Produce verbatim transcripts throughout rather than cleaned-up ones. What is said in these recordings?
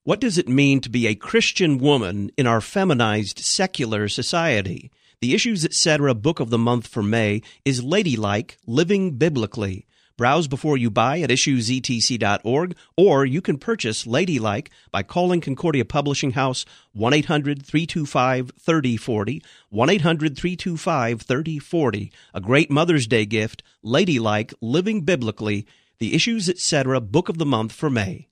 What does it mean to be a Christian woman in our feminized, secular society? The Issues Etc. Book of the Month for May is Ladylike, Living Biblically. Browse before you buy at issues e t c dot org, or you can purchase Ladylike by calling Concordia Publishing House one eight hundred three two five three oh four oh, one eight hundred three two five three oh four oh. A great Mother's Day gift, Ladylike, Living Biblically, the Issues Etc. Book of the Month for May.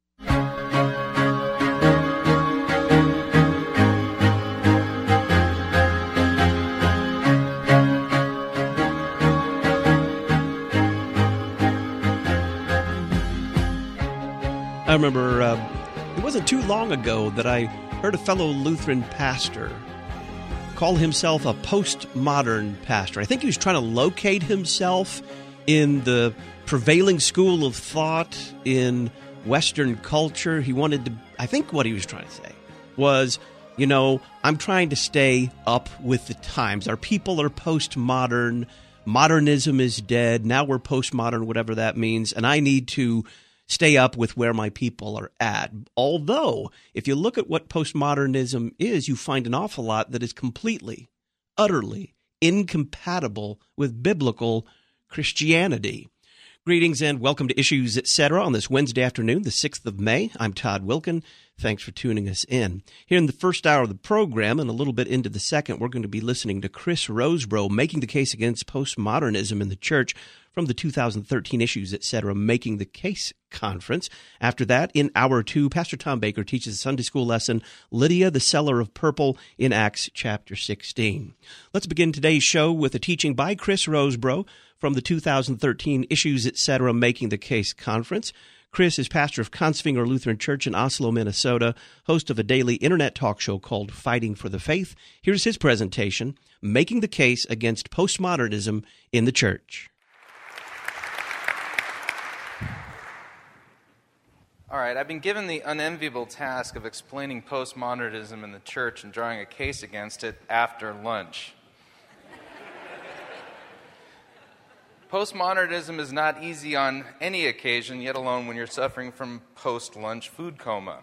I remember uh, it wasn't too long ago that I heard a fellow Lutheran pastor call himself a postmodern pastor. I think he was trying to locate himself in the prevailing school of thought in Western culture. He wanted to, I think what he was trying to say was, you know, I'm trying to stay up with the times. Our people are postmodern. Modernism is dead. Now we're postmodern, whatever that means. And I need to stay up with where my people are at. Although, if you look at what postmodernism is, you find an awful lot that is completely, utterly incompatible with biblical Christianity. Greetings and welcome to Issues Etc. on this Wednesday afternoon, the sixth of May. I'm Todd Wilkin. Thanks for tuning us in. Here in the first hour of the program and a little bit into the second, we're going to be listening to Chris Rosebrough making the case against postmodernism in the church from the two thousand thirteen Issues Etc. Making the Case Conference. After that, in hour two, Pastor Tom Baker teaches a Sunday school lesson, Lydia, the Seller of Purple, in Acts chapter sixteen. Let's begin today's show with a teaching by Chris Rosebrough from the two thousand thirteen Issues Etc. Making the Case Conference. Chris is pastor of Kongsvinger Lutheran Church in Oslo, Minnesota, host of a daily internet talk show called Fighting for the Faith. Here's his presentation, Making the Case Against Postmodernism in the Church. All right, I've been given the unenviable task of explaining postmodernism in the church and drawing a case against it after lunch. Postmodernism is not easy on any occasion, yet alone when you're suffering from post-lunch food coma.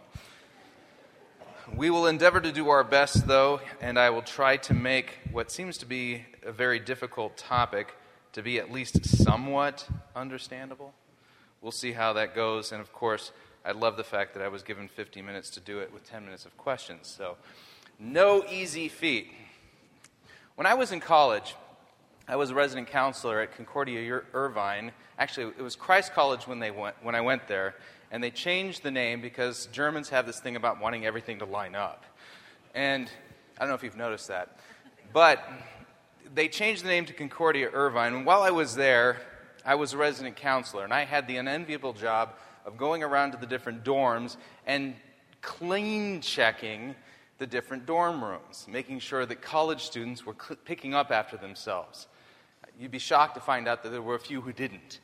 We will endeavor to do our best, though, and I will try to make what seems to be a very difficult topic to be at least somewhat understandable. We'll see how that goes, and of course, I love the fact that I was given fifty minutes to do it with ten minutes of questions, so no easy feat. When I was in college, I was a resident counselor at Concordia Irvine. Actually, it was Christ College when they went when I went there, and they changed the name because Germans have this thing about wanting everything to line up. And I don't know if you've noticed that, but they changed the name to Concordia Irvine. And while I was there, I was a resident counselor, and I had the unenviable job of going around to the different dorms and clean checking the different dorm rooms, making sure that college students were cl- picking up after themselves. You'd be shocked to find out that there were a few who didn't.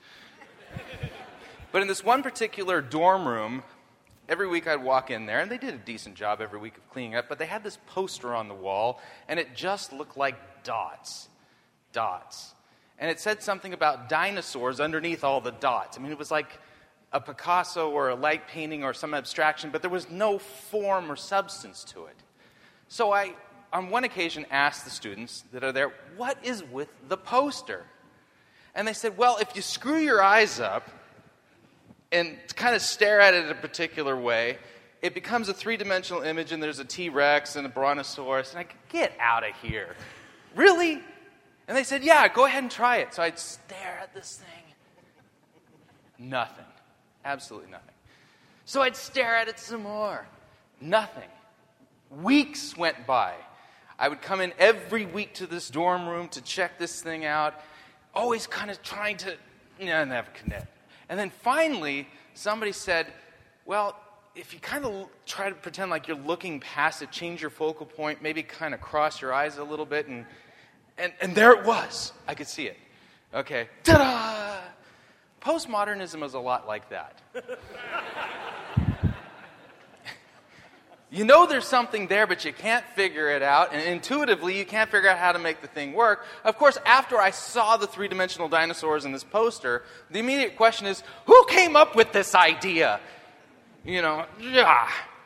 But in this one particular dorm room, every week I'd walk in there, and they did a decent job every week of cleaning up, but they had this poster on the wall, and it just looked like dots. Dots. And it said something about dinosaurs underneath all the dots. I mean, it was like a Picasso or a light painting or some abstraction, but there was no form or substance to it. So I, on one occasion, asked the students that are there, what is with the poster? And they said, well, if you screw your eyes up and kind of stare at it a particular way, it becomes a three-dimensional image, and there's a T-Rex and a Brontosaurus. And I could get out of here. Really? And they said, yeah, go ahead and try it. So I'd stare at this thing. Nothing. Absolutely nothing. So I'd stare at it some more. Nothing. Weeks went by. I would come in every week to this dorm room to check this thing out, always kind of trying to, you know, never connect. And then finally, somebody said, well, if you kind of try to pretend like you're looking past it, change your focal point, maybe kind of cross your eyes a little bit, and and, and there it was. I could see it. Okay. Ta-da! Postmodernism is a lot like that. You know there's something there, but you can't figure it out, and intuitively you can't figure out how to make the thing work. Of course, after I saw the three-dimensional dinosaurs in this poster, the immediate question is, who came up with this idea? You know, yeah.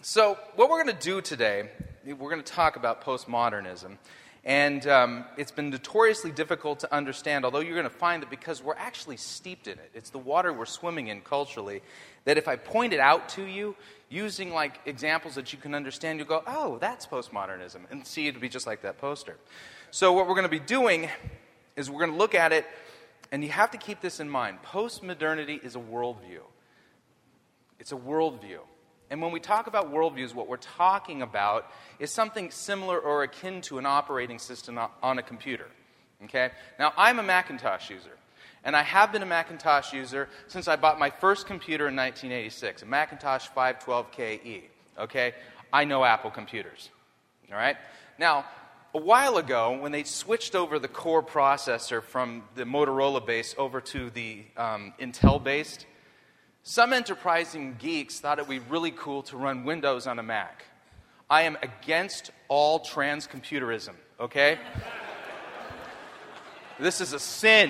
So what we're going to do today, we're going to talk about postmodernism. And um, it's been notoriously difficult to understand, although you're going to find that because we're actually steeped in it, it's the water we're swimming in culturally, that if I point it out to you, using like examples that you can understand, you'll go, oh, that's postmodernism, and see it to be just like that poster. So what we're going to be doing is we're going to look at it, and you have to keep this in mind. Postmodernity is a worldview. It's a worldview. And when we talk about worldviews, what we're talking about is something similar or akin to an operating system on a computer. Okay? Now, I'm a Macintosh user, and I have been a Macintosh user since I bought my first computer in nineteen eighty-six, a Macintosh five twelve K E. Okay? I know Apple computers. All right? Now, a while ago, when they switched over the core processor from the Motorola-based over to the um, Intel-based, some enterprising geeks thought it would be really cool to run Windows on a Mac. I am against all transcomputerism, okay? This is a sin.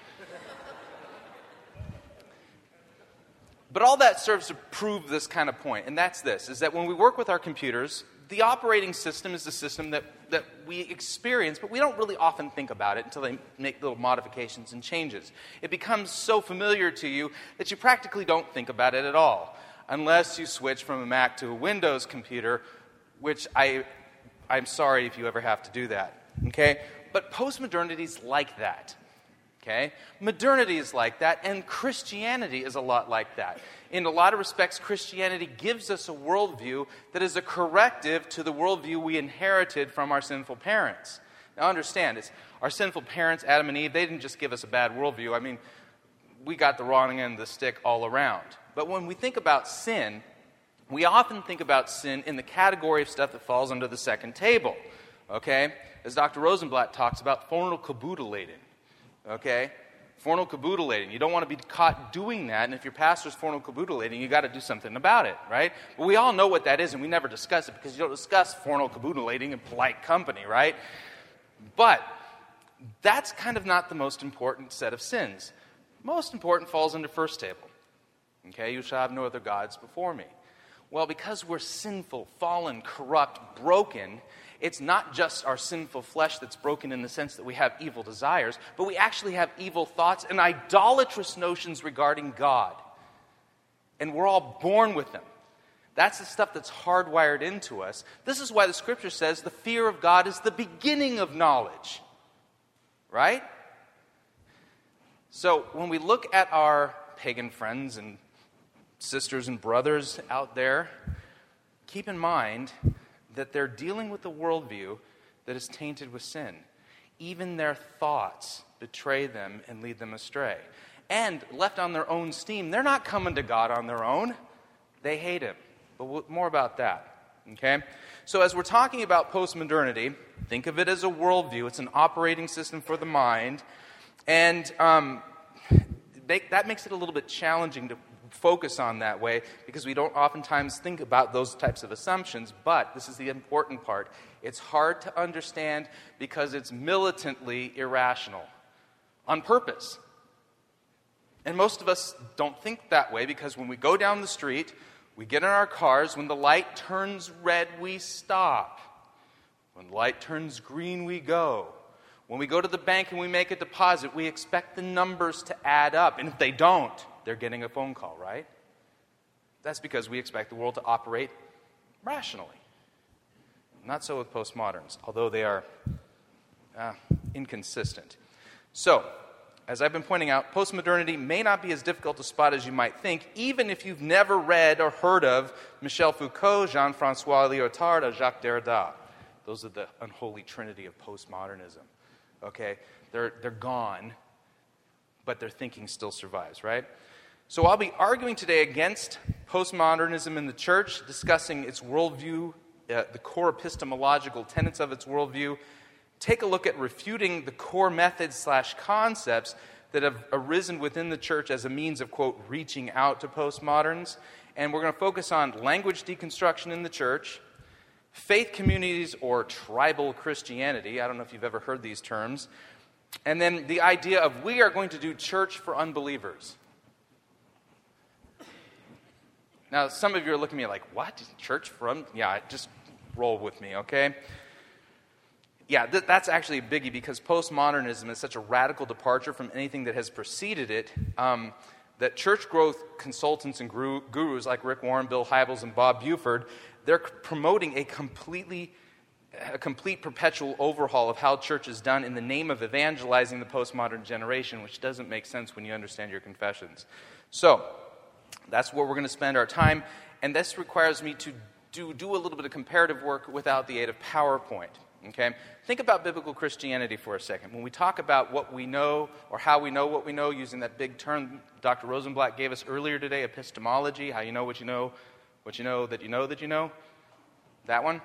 But all that serves to prove this kind of point, and that's this, is that when we work with our computers, the operating system is the system that, that we experience, but we don't really often think about it until they make little modifications and changes. It becomes so familiar to you that you practically don't think about it at all, unless you switch from a Mac to a Windows computer, which I, I'm sorry if you ever have to do that. Okay? But postmodernity is like that. Okay? Modernity is like that, and Christianity is a lot like that. In a lot of respects, Christianity gives us a worldview that is a corrective to the worldview we inherited from our sinful parents. Now understand, it's our sinful parents, Adam and Eve, they didn't just give us a bad worldview. I mean, we got the wrong end of the stick all around. But when we think about sin, we often think about sin in the category of stuff that falls under the second table. Okay? As Doctor Rosenblatt talks about, fornicaboodleating. Okay? Fornicaboodleating. You don't want to be caught doing that, and if your pastor's fornicaboodleating, you got to do something about it, right? But we all know what that is, and we never discuss it because you don't discuss fornicaboodleating in polite company, right? But that's kind of not the most important set of sins. Most important falls into first table. Okay, you shall have no other gods before me. Well, because we're sinful, fallen, corrupt, broken, it's not just our sinful flesh that's broken in the sense that we have evil desires, but we actually have evil thoughts and idolatrous notions regarding God. And we're all born with them. That's the stuff that's hardwired into us. This is why the Scripture says the fear of God is the beginning of knowledge. Right? So when we look at our pagan friends and sisters and brothers out there, keep in mind that they're dealing with a worldview that is tainted with sin. Even their thoughts betray them and lead them astray. And left on their own steam, they're not coming to God on their own. They hate Him. But we'll, more about that. Okay? So as we're talking about postmodernity, think of it as a worldview. It's an operating system for the mind. And um, make, that makes it a little bit challenging to focus on that way because we don't oftentimes think about those types of assumptions, but this is the important part. It's hard to understand because it's militantly irrational on purpose. And most of us don't think that way because when we go down the street, we get in our cars, when the light turns red, we stop. When the light turns green, we go. When we go to the bank and we make a deposit, we expect the numbers to add up, and if they don't, they're getting a phone call, right? That's because we expect the world to operate rationally. Not so with postmoderns, although they are uh, inconsistent. So, as I've been pointing out, postmodernity may not be as difficult to spot as you might think, even if you've never read or heard of Michel Foucault, Jean-François Lyotard, or Jacques Derrida. Those are the unholy trinity of postmodernism. Okay? They're, they're gone, but their thinking still survives, right? So I'll be arguing today against postmodernism in the church, discussing its worldview, uh, the core epistemological tenets of its worldview. Take a look at refuting the core methods slash concepts that have arisen within the church as a means of, quote, reaching out to postmoderns. And we're going to focus on language deconstruction in the church, faith communities or tribal Christianity. I don't know if you've ever heard these terms. And then the idea of we are going to do church for unbelievers. Now, some of you are looking at me like, what? Church from? Yeah, just roll with me, okay? Yeah, th- that's actually a biggie because postmodernism is such a radical departure from anything that has preceded it um, that church growth consultants and guru- gurus like Rick Warren, Bill Hybels, and Bob Buford, they're c- promoting a completely, a complete perpetual overhaul of how church is done in the name of evangelizing the postmodern generation, which doesn't make sense when you understand your confessions. So, that's where we're going to spend our time, and this requires me to do, do a little bit of comparative work without the aid of PowerPoint. Okay? Think about biblical Christianity for a second. When we talk about what we know or how we know what we know, using that big term Doctor Rosenblatt gave us earlier today, epistemology, how you know what you know, what you know that you know that you know, that one.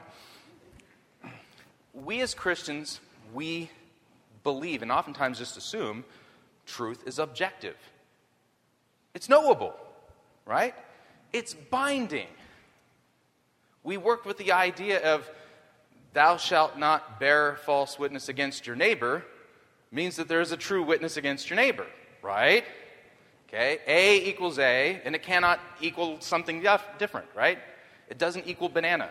We as Christians, we believe and oftentimes just assume truth is objective. It's knowable, right? It's binding. We work with the idea of thou shalt not bear false witness against your neighbor means that there is a true witness against your neighbor, right? Okay, A equals A, and it cannot equal something def- different, right? It doesn't equal banana.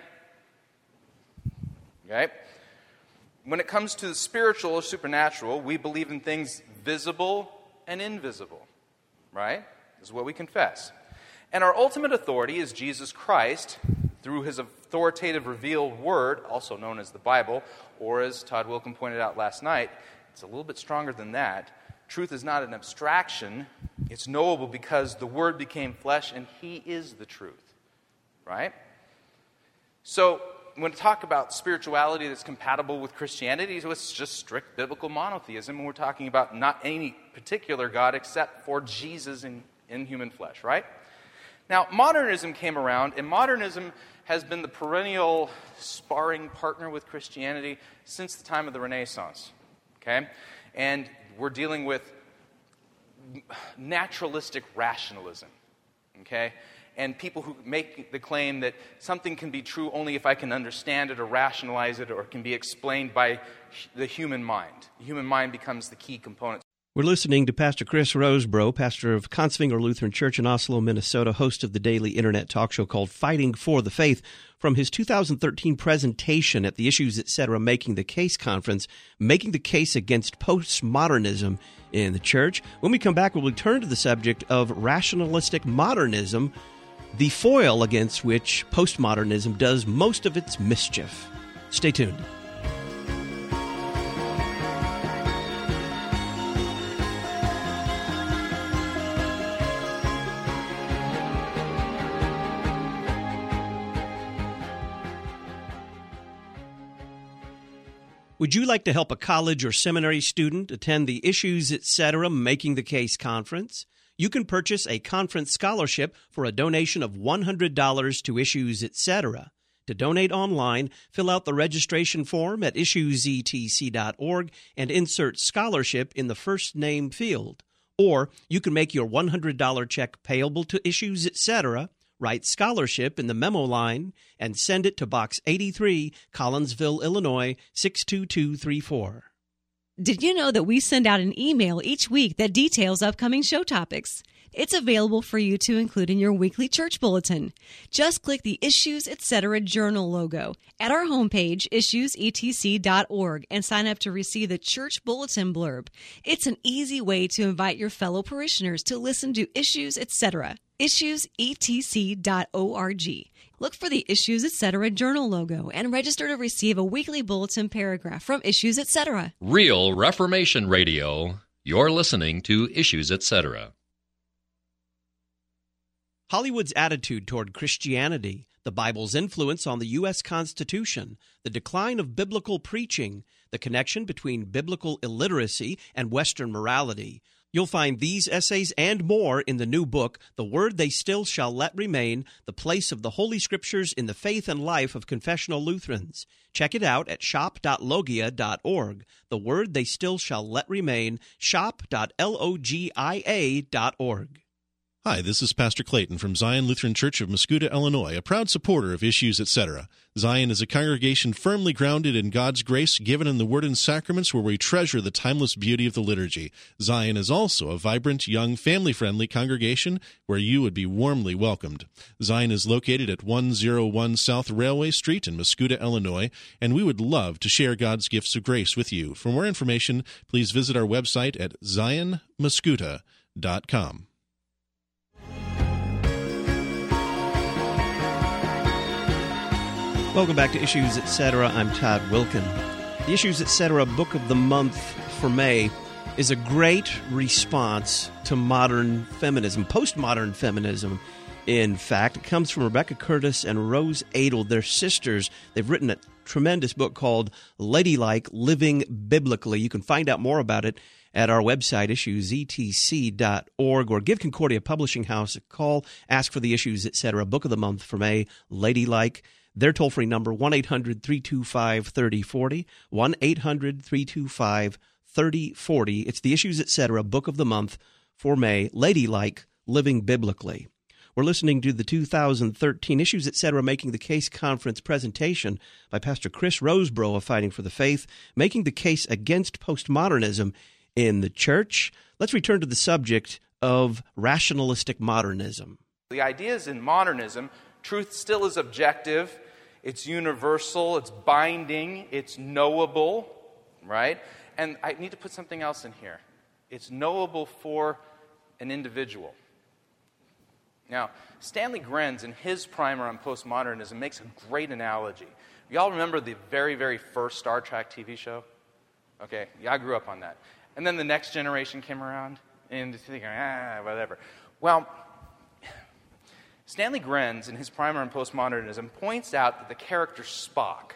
Okay? When it comes to the spiritual or supernatural, we believe in things visible and invisible, right? This is what we confess. And our ultimate authority is Jesus Christ, through his authoritative revealed word, also known as the Bible, or as Todd Wilkin pointed out last night, it's a little bit stronger than that. Truth is not an abstraction. It's knowable because the word became flesh and he is the truth, right? So when we talk about spirituality that's compatible with Christianity, it's just strict biblical monotheism, and we're talking about not any particular God except for Jesus in, in human flesh, right? Now, modernism came around, and modernism has been the perennial sparring partner with Christianity since the time of the Renaissance, okay? And we're dealing with naturalistic rationalism, okay? And people who make the claim that something can be true only if I can understand it or rationalize it or it can be explained by the human mind. The human mind becomes the key component. We're listening to Pastor Chris Rosebrough, pastor of Kongsvinger Lutheran Church in Oslo, Minnesota, host of the daily internet talk show called Fighting for the Faith, from his two thousand thirteen presentation at the Issues Etc. Making the Case conference, Making the Case Against Postmodernism in the Church. When we come back, we'll return to the subject of rationalistic modernism, the foil against which postmodernism does most of its mischief. Stay tuned. Would you like to help a college or seminary student attend the Issues Etc. Making the Case conference? You can purchase a conference scholarship for a donation of one hundred dollars to Issues Etc. To donate online, fill out the registration form at issues e t c dot org and insert scholarship in the first name field. Or you can make your one hundred dollars check payable to Issues Etc., write scholarship in the memo line, and send it to Box eighty-three, Collinsville, Illinois, six two two three four. Did you know that we send out an email each week that details upcoming show topics? It's available for you to include in your weekly church bulletin. Just click the Issues Etc. Journal logo at our homepage, issues e t c dot org, and sign up to receive the church bulletin blurb. It's an easy way to invite your fellow parishioners to listen to Issues Etc. issues e t c dot org. Look for the Issues Etc. Journal logo and register to receive a weekly bulletin paragraph from Issues Etc. Real Reformation Radio. You're listening to Issues Etc. Hollywood's attitude toward Christianity, the Bible's influence on the U S Constitution, the decline of biblical preaching, the connection between biblical illiteracy and Western morality. You'll find these essays and more in the new book, The Word They Still Shall Let Remain, The Place of the Holy Scriptures in the Faith and Life of Confessional Lutherans. Check it out at shop dot logia dot org. The Word They Still Shall Let Remain, shop dot logia dot org. Hi, this is Pastor Clayton from Zion Lutheran Church of Mascoutah, Illinois, a proud supporter of Issues, et cetera. Zion is a congregation firmly grounded in God's grace given in the Word and Sacraments, where we treasure the timeless beauty of the liturgy. Zion is also a vibrant, young, family-friendly congregation where you would be warmly welcomed. Zion is located at one oh one South Railway Street in Mascoutah, Illinois, and we would love to share God's gifts of grace with you. For more information, please visit our website at zion mascoutah dot com. Welcome back to Issues, et cetera. I'm Todd Wilkin. The Issues, et cetera. Book of the month for May is a great response to modern feminism, postmodern feminism. In fact, it comes from Rebecca Curtis and Rose Adel. They're sisters. They've written a tremendous book called Ladylike, Living Biblically. You can find out more about it at our website, issues e t c dot org, or give Concordia Publishing House a call. Ask for the Issues, et cetera. Book of the month for May, Ladylike. Their toll-free number, one eight hundred three two five three oh four oh, one eight hundred three two five three oh four oh. It's the Issues, et cetera. Book of the month for May, Ladylike, Living Biblically. We're listening to the two thousand thirteen Issues, et cetera. Making the Case Conference presentation by Pastor Chris Rosebrough of Fighting for the Faith, making the case against postmodernism in the church. Let's return to the subject of rationalistic modernism. The ideas in modernism, truth still is objective, it's universal, it's binding, it's knowable, right? And I need to put something else in here. It's knowable for an individual. Now, Stanley Grenz, in his primer on postmodernism, makes a great analogy. Y'all remember the very, very first Star Trek T V show? Okay, yeah, I grew up on that. And then the Next Generation came around, and you're thinking, ah, whatever. Well, Stanley Grenz, in his primer on postmodernism, points out that the character Spock,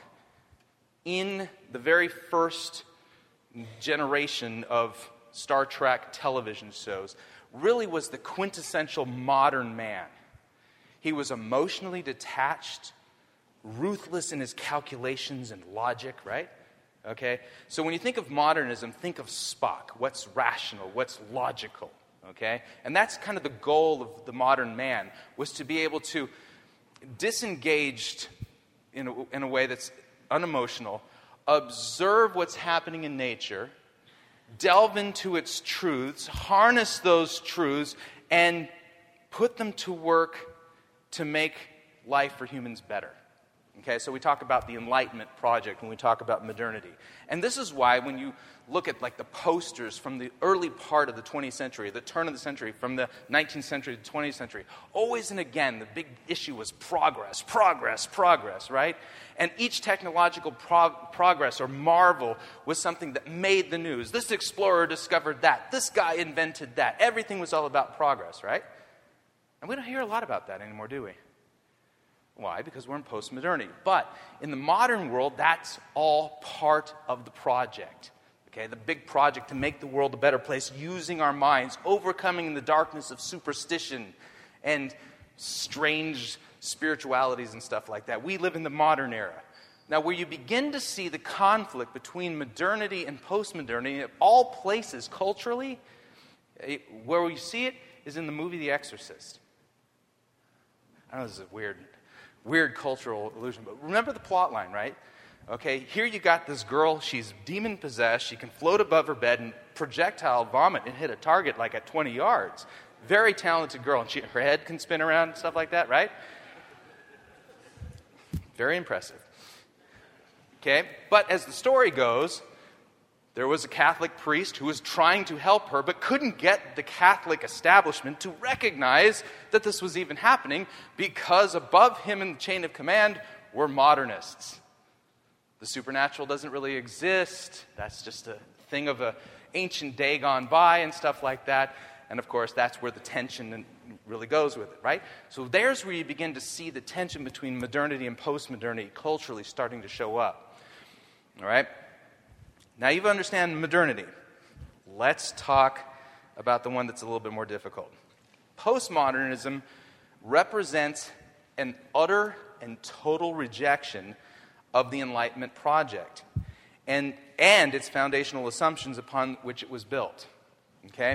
in the very first generation of Star Trek television shows, really was the quintessential modern man. He was emotionally detached, ruthless in his calculations and logic, right? Okay? So when you think of modernism, think of Spock. What's rational? What's logical? Okay? And that's kind of the goal of the modern man, was to be able to disengage in a, in a way that's unemotional, observe what's happening in nature, delve into its truths, harness those truths, and put them to work to make life for humans better. Okay, so we talk about the Enlightenment project when we talk about modernity. And this is why when you look at like the posters from the early part of the twentieth century, the turn of the century, from the nineteenth century to the twentieth century, always and again, the big issue was progress, progress, progress, right? And each technological prog- progress or marvel was something that made the news. This explorer discovered that. This guy invented that. Everything was all about progress, right? And we don't hear a lot about that anymore, do we? Why? Because we're in postmodernity. But in the modern world, that's all part of the project. Okay, the big project to make the world a better place, using our minds, overcoming the darkness of superstition and strange spiritualities and stuff like that. We live in the modern era. Now, where you begin to see the conflict between modernity and postmodernity at all places culturally, where we see it is in the movie The Exorcist. I know this is a weird... Weird cultural illusion, but remember the plot line, right? Okay, here you got this girl, she's demon-possessed, she can float above her bed and projectile vomit and hit a target like at twenty yards. Very talented girl, and she, her head can spin around and stuff like that, right? Very impressive. Okay, but as the story goes, there was a Catholic priest who was trying to help her, but couldn't get the Catholic establishment to recognize that this was even happening, because above him in the chain of command were modernists. The supernatural doesn't really exist. That's just a thing of an ancient day gone by and stuff like that. And of course, that's where the tension really goes with it, right? So there's where you begin to see the tension between modernity and postmodernity culturally starting to show up. All right? Now you understand modernity. Let's talk about the one that's a little bit more difficult. Postmodernism represents an utter and total rejection of the Enlightenment project and, and its foundational assumptions upon which it was built. Okay?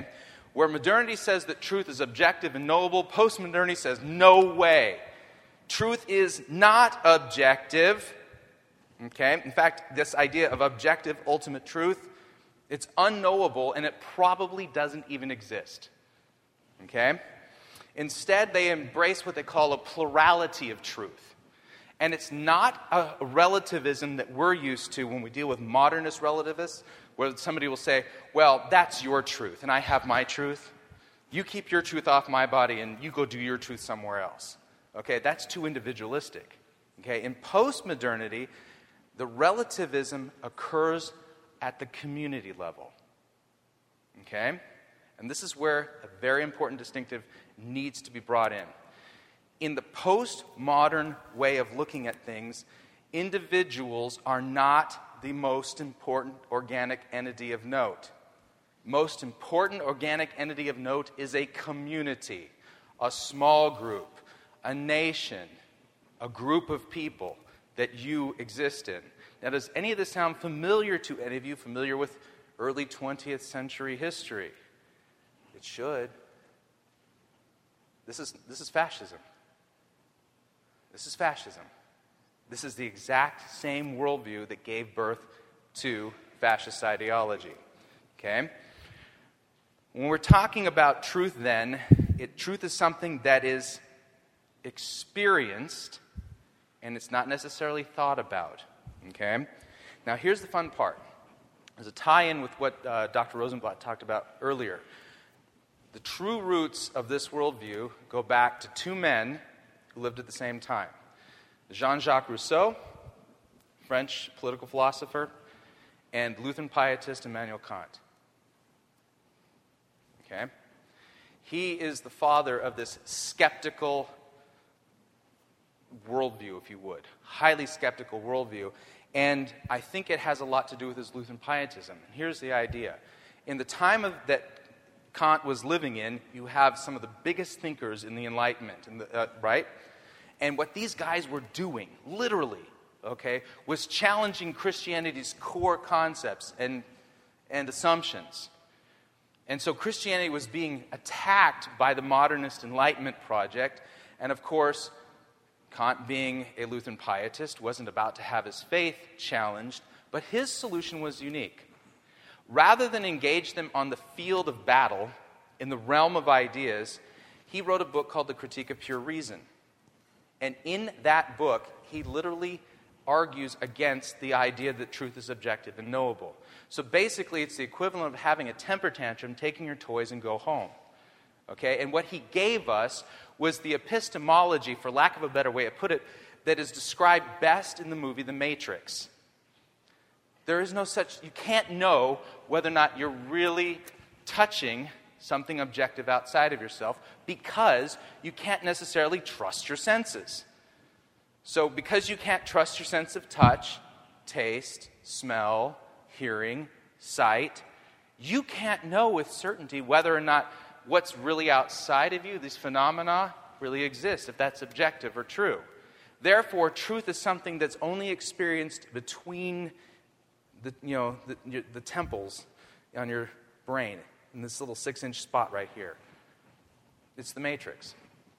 Where modernity says that truth is objective and knowable, postmodernity says, no way. Truth is not objective. Okay? In fact, this idea of objective, ultimate truth, it's unknowable, and it probably doesn't even exist. Okay? Instead, they embrace what they call a plurality of truth. And it's not a relativism that we're used to when we deal with modernist relativists, where somebody will say, well, that's your truth, and I have my truth. You keep your truth off my body, and you go do your truth somewhere else. Okay, that's too individualistic. Okay, in postmodernity, the relativism occurs at the community level. Okay? And this is where a very important distinctive needs to be brought in. In the postmodern way of looking at things, individuals are not the most important organic entity of note. Most important organic entity of note is a community, a small group, a nation, a group of people that you exist in. Now, does any of this sound familiar to any of you, familiar with early twentieth century history? It should. This is, this is fascism. This is fascism. This is the exact same worldview that gave birth to fascist ideology. Okay? When we're talking about truth, then, it, truth is something that is experienced, and it's not necessarily thought about. Okay? Now, here's the fun part. There's a tie-in with what uh, Doctor Rosenblatt talked about earlier. The true roots of this worldview go back to two men who lived at the same time. Jean-Jacques Rousseau, French political philosopher, and Lutheran pietist Immanuel Kant. Okay? He is the father of this skeptical worldview, if you would. Highly skeptical worldview. And I think it has a lot to do with his Lutheran pietism. And here's the idea. In the time of, that Kant was living in, you have some of the biggest thinkers in the Enlightenment, in the, uh, right? And what these guys were doing, literally, okay, was challenging Christianity's core concepts and, and assumptions. And so Christianity was being attacked by the modernist Enlightenment project. And of course, Kant, being a Lutheran pietist, wasn't about to have his faith challenged, but his solution was unique. Rather than engage them on the field of battle, in the realm of ideas, he wrote a book called The Critique of Pure Reason. And in that book, he literally argues against the idea that truth is objective and knowable. So basically, it's the equivalent of having a temper tantrum, taking your toys, and go home. Okay? And what he gave us was the epistemology, for lack of a better way to put it, that is described best in the movie The Matrix. There is no such, you can't know whether or not you're really touching something objective outside of yourself because you can't necessarily trust your senses. So because you can't trust your sense of touch, taste, smell, hearing, sight, you can't know with certainty whether or not what's really outside of you, these phenomena, really exist, if that's objective or true. Therefore, truth is something that's only experienced between the, you know, the, your, the temples on your brain, in this little six-inch spot right here. It's the matrix.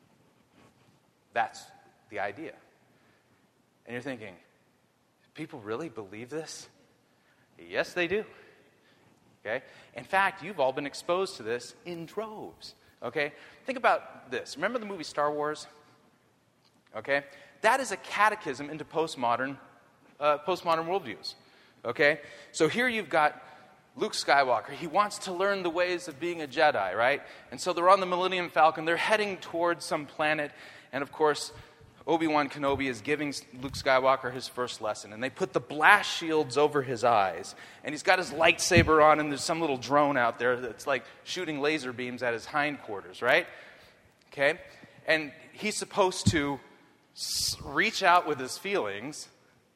That's the idea. And you're thinking, people really believe this? Yes, they do. Okay? In fact, you've all been exposed to this in droves. Okay? Think about this. Remember the movie Star Wars? Okay? That is a catechism into postmodern, uh, postmodern worldviews. Okay? So here you've got Luke Skywalker. He wants to learn the ways of being a Jedi, right? And so they're on the Millennium Falcon. They're heading towards some planet. And of course, Obi-Wan Kenobi is giving Luke Skywalker his first lesson. And they put the blast shields over his eyes. And he's got his lightsaber on, and there's some little drone out there that's like shooting laser beams at his hindquarters, right? Okay? And he's supposed to reach out with his feelings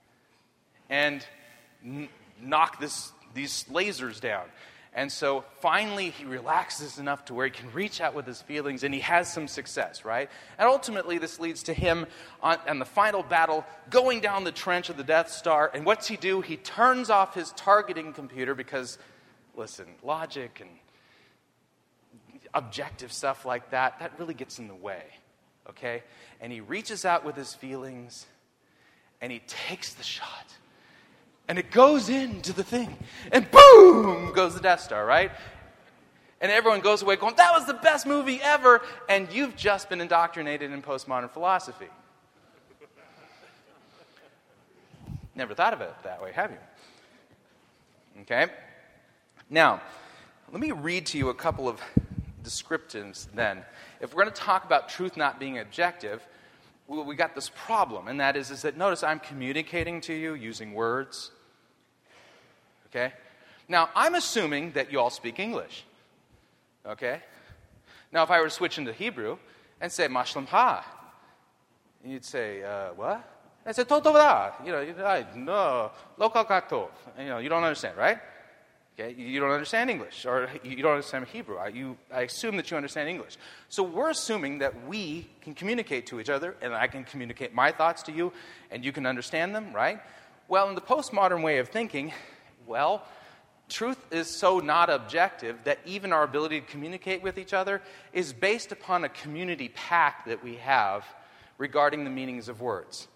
and n- knock this these lasers down. And so finally he relaxes enough to where he can reach out with his feelings, and he has some success, right? And ultimately this leads to him on, on the final battle going down the trench of the Death Star. And what's he do? He turns off his targeting computer because, listen, logic and objective stuff like that, that really gets in the way, okay? And he reaches out with his feelings, and he takes the shot. And it goes into the thing. And boom goes the Death Star, right? And everyone goes away going, that was the best movie ever. And you've just been indoctrinated in postmodern philosophy. Never thought of it that way, have you? Okay? Now, let me read to you a couple of descriptives then. If we're going to talk about truth not being objective, well, we got this problem. And that is, is that, notice I'm communicating to you using words. Okay? Now, I'm assuming that you all speak English. Okay? Now, if I were to switch into Hebrew and say, Ma shlomcha, you'd say, uh, what? I said, Tov tov. You know, I, no, lo kol katov. You know, you don't understand, right? Okay? You don't understand English, or you don't understand Hebrew. I, you, I assume that you understand English. So we're assuming that we can communicate to each other, and I can communicate my thoughts to you, and you can understand them, right? Well, in the postmodern way of thinking, well, truth is so not objective that even our ability to communicate with each other is based upon a community pact that we have regarding the meanings of words.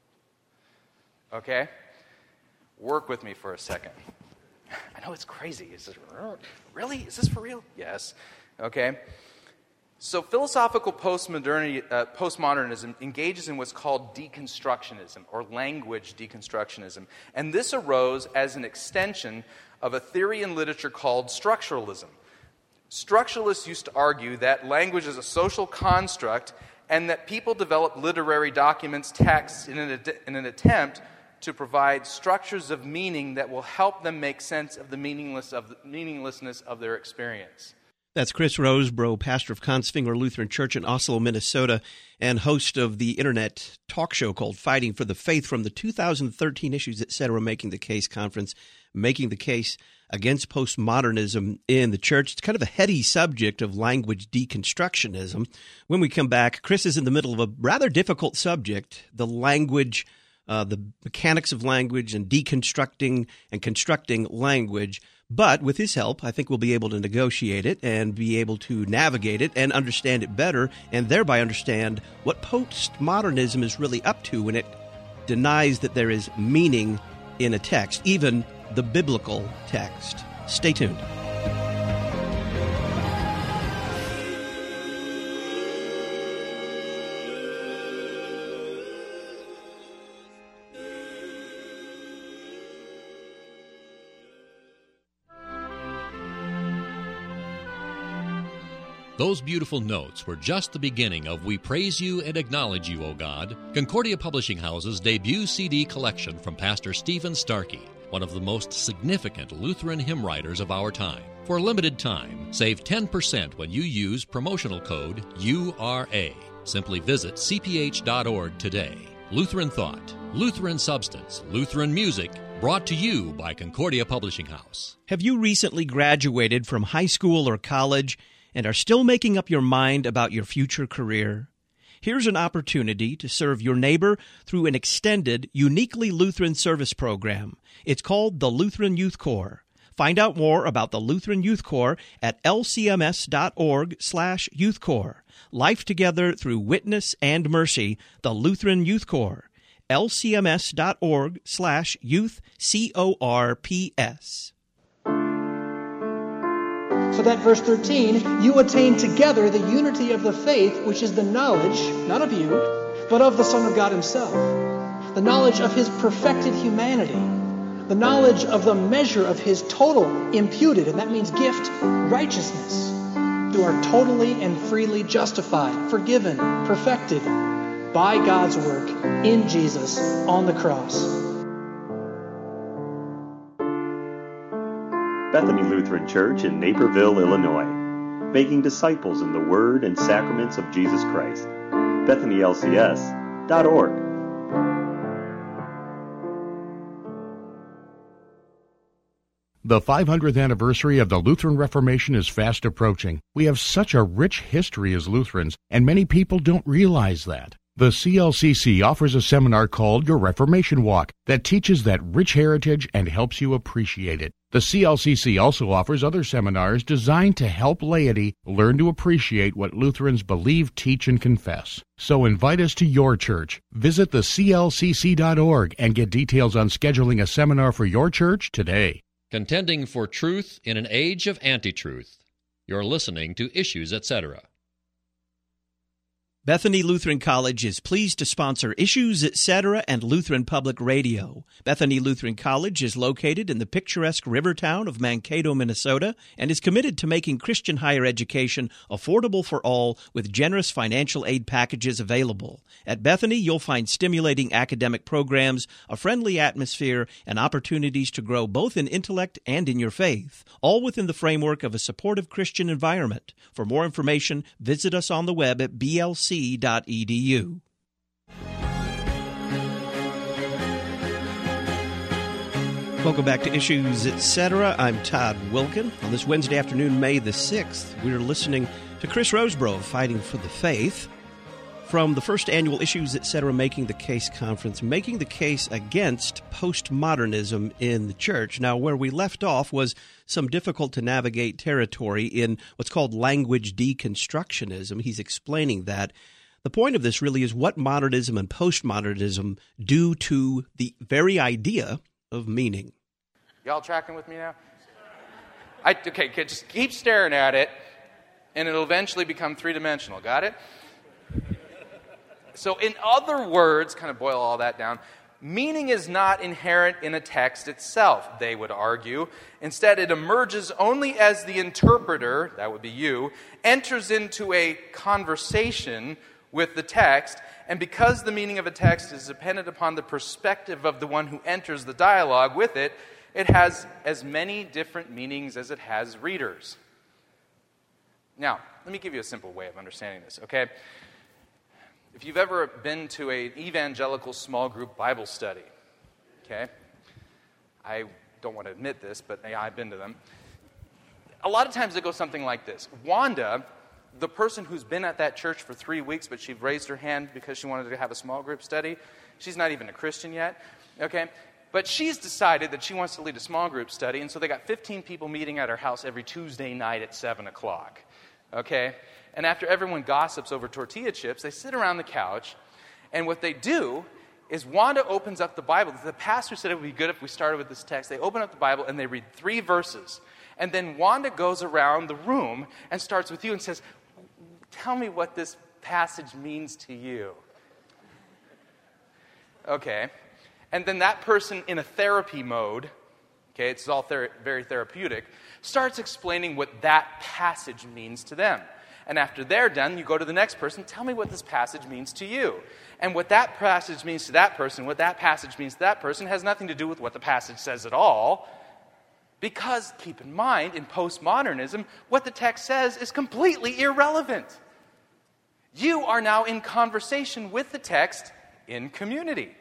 Okay? Work with me for a second. I know it's crazy. Is this, really? Is this for real? Yes. Okay? So philosophical postmodernity, uh, postmodernism engages in what's called deconstructionism, or language deconstructionism. And this arose as an extension of a theory in literature called structuralism. Structuralists used to argue that language is a social construct and that people develop literary documents, texts, in an, ad- in an attempt to provide structures of meaning that will help them make sense of the meaningless of the meaninglessness of their experience. That's Chris Rosebrough, pastor of Kongsvinger Lutheran Church in Oslo, Minnesota, and host of the internet talk show called Fighting for the Faith from the two thousand thirteen Issues, et cetera, Making the Case conference, making the case against postmodernism in the church. It's kind of a heady subject of language deconstructionism. When we come back, Chris is in the middle of a rather difficult subject, the language Uh, the mechanics of language and deconstructing and constructing language. But with his help, I think we'll be able to negotiate it and be able to navigate it and understand it better, and thereby understand what postmodernism is really up to when it denies that there is meaning in a text, even the biblical text. Stay tuned. Those beautiful notes were just the beginning of We Praise You and Acknowledge You, O God, Concordia Publishing House's debut C D collection from Pastor Stephen Starkey, one of the most significant Lutheran hymn writers of our time. For a limited time, save ten percent when you use promotional code U R A. Simply visit c p h dot org today. Lutheran Thought, Lutheran Substance, Lutheran Music, brought to you by Concordia Publishing House. Have you recently graduated from high school or college and are still making up your mind about your future career? Here's an opportunity to serve your neighbor through an extended, uniquely Lutheran service program. It's called the Lutheran Youth Corps. Find out more about the Lutheran Youth Corps at l c m s dot org slash youth corps. Life together through witness and mercy, the Lutheran Youth Corps. l c m s dot org slash youth, C O R P S. So that verse thirteen, you attain together the unity of the faith, which is the knowledge, not of you, but of the Son of God himself. The knowledge of his perfected humanity. The knowledge of the measure of his total imputed, and that means gift, righteousness. You are totally and freely justified, forgiven, perfected by God's work in Jesus on the cross. Bethany Lutheran Church in Naperville, Illinois, making disciples in the Word and Sacraments of Jesus Christ. Bethany L C S dot org. The five hundredth anniversary of the Lutheran Reformation is fast approaching. We have such a rich history as Lutherans, and many people don't realize that. The C L C C offers a seminar called Your Reformation Walk that teaches that rich heritage and helps you appreciate it. The C L C C also offers other seminars designed to help laity learn to appreciate what Lutherans believe, teach, and confess. So invite us to your church. Visit the C L C C dot org and get details on scheduling a seminar for your church today. Contending for truth in an age of anti-truth. You're listening to Issues, et cetera. Bethany Lutheran College is pleased to sponsor Issues, et cetera and Lutheran Public Radio. Bethany Lutheran College is located in the picturesque river town of Mankato, Minnesota, and is committed to making Christian higher education affordable for all with generous financial aid packages available. At Bethany, you'll find stimulating academic programs, a friendly atmosphere, and opportunities to grow both in intellect and in your faith, all within the framework of a supportive Christian environment. For more information, visit us on the web at b l c dot e d u. Welcome back to Issues, et cetera. I'm Todd Wilkin. On this Wednesday afternoon, May the sixth, we're listening to Chris Rosebrough of Fighting for the Faith from the first annual Issues, et cetera. Making the Case Conference, making the case against postmodernism in the church. Now, where we left off was some difficult-to-navigate territory in what's called language deconstructionism. He's explaining that. The point of this really is what modernism and postmodernism do to the very idea of meaning. Y'all tracking with me now? I, okay, just keep staring at it, and it'll eventually become three-dimensional. Got it? So in other words, kind of boil all that down, meaning is not inherent in a text itself, they would argue. Instead, it emerges only as the interpreter, that would be you, enters into a conversation with the text, and because the meaning of a text is dependent upon the perspective of the one who enters the dialogue with it, it has as many different meanings as it has readers. Now, let me give you a simple way of understanding this, okay? If you've ever been to an evangelical small group Bible study, okay? I don't want to admit this, but yeah, I've been to them. A lot of times it goes something like this. Wanda, the person who's been at that church for three weeks, but she raised her hand because she wanted to have a small group study. She's not even a Christian yet, okay? But she's decided that she wants to lead a small group study, and so they got fifteen people meeting at her house every Tuesday night at seven o'clock, okay? And after everyone gossips over tortilla chips, they sit around the couch, and what they do is Wanda opens up the Bible. The pastor said it would be good if we started with this text. They open up the Bible, and they read three verses. And then Wanda goes around the room and starts with you and says, tell me what this passage means to you. Okay. And then that person in a therapy mode, okay, it's all ther- very therapeutic, starts explaining what that passage means to them. And after they're done, you go to the next person, tell me what this passage means to you. And what that passage means to that person, what that passage means to that person, has nothing to do with what the passage says at all. Because, keep in mind, in postmodernism, what the text says is completely irrelevant. You are now in conversation with the text in community.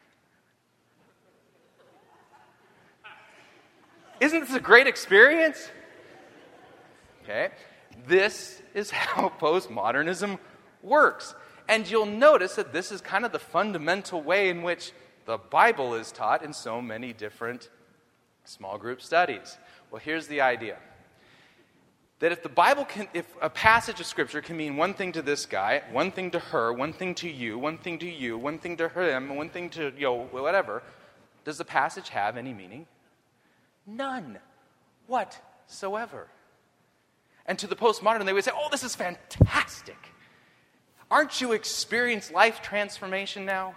Isn't this a great experience? Okay. This is how postmodernism works. And you'll notice that this is kind of the fundamental way in which the Bible is taught in so many different small group studies. Well, here's the idea. That if the Bible can, if a passage of Scripture can mean one thing to this guy, one thing to her, one thing to you, one thing to you, one thing to him, one thing to, you know, whatever, does the passage have any meaning? None whatsoever. And to the postmodern, they would say, oh, this is fantastic. Aren't you experiencing life transformation now?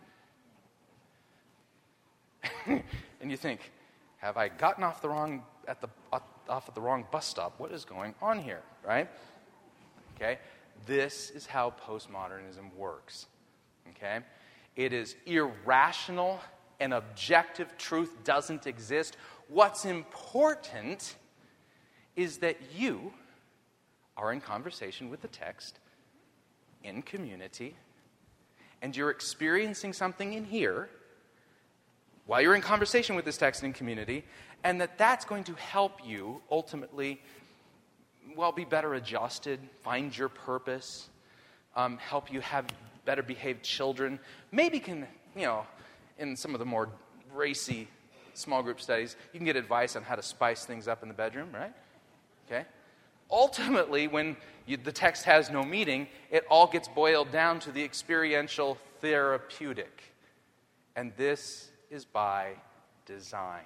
And you think, have I gotten off the wrong at the off at the wrong bus stop? What is going on here, right? Okay? This is how postmodernism works. Okay? It is irrational and objective truth doesn't exist. What's important is that you are in conversation with the text in community, and you're experiencing something in here while you're in conversation with this text in community, and that that's going to help you ultimately, well, be better adjusted, find your purpose, um, help you have better behaved children, maybe can, you know, in some of the more racy small group studies, you can get advice on how to spice things up in the bedroom, right? Okay? Ultimately, when you, the text has no meaning, it all gets boiled down to the experiential therapeutic. And this is by design.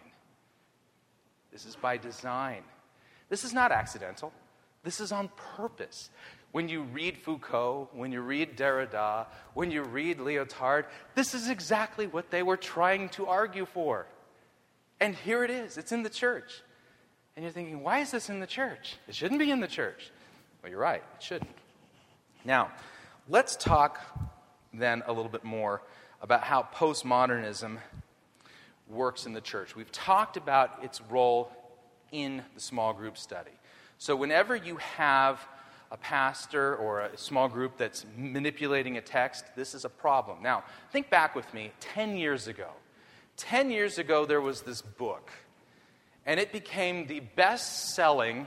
This is by design. This is not accidental. This is on purpose. When you read Foucault, when you read Derrida, when you read Lyotard, this is exactly what they were trying to argue for. And here it is. It's in the church. And you're thinking, why is this in the church? It shouldn't be in the church. Well, you're right. It shouldn't. Now, let's talk then a little bit more about how postmodernism works in the church. We've talked about its role in the small group study. So whenever you have a pastor or a small group that's manipulating a text, this is a problem. Now, think back with me, ten years ago. ten years ago, there was this book, and it became the best-selling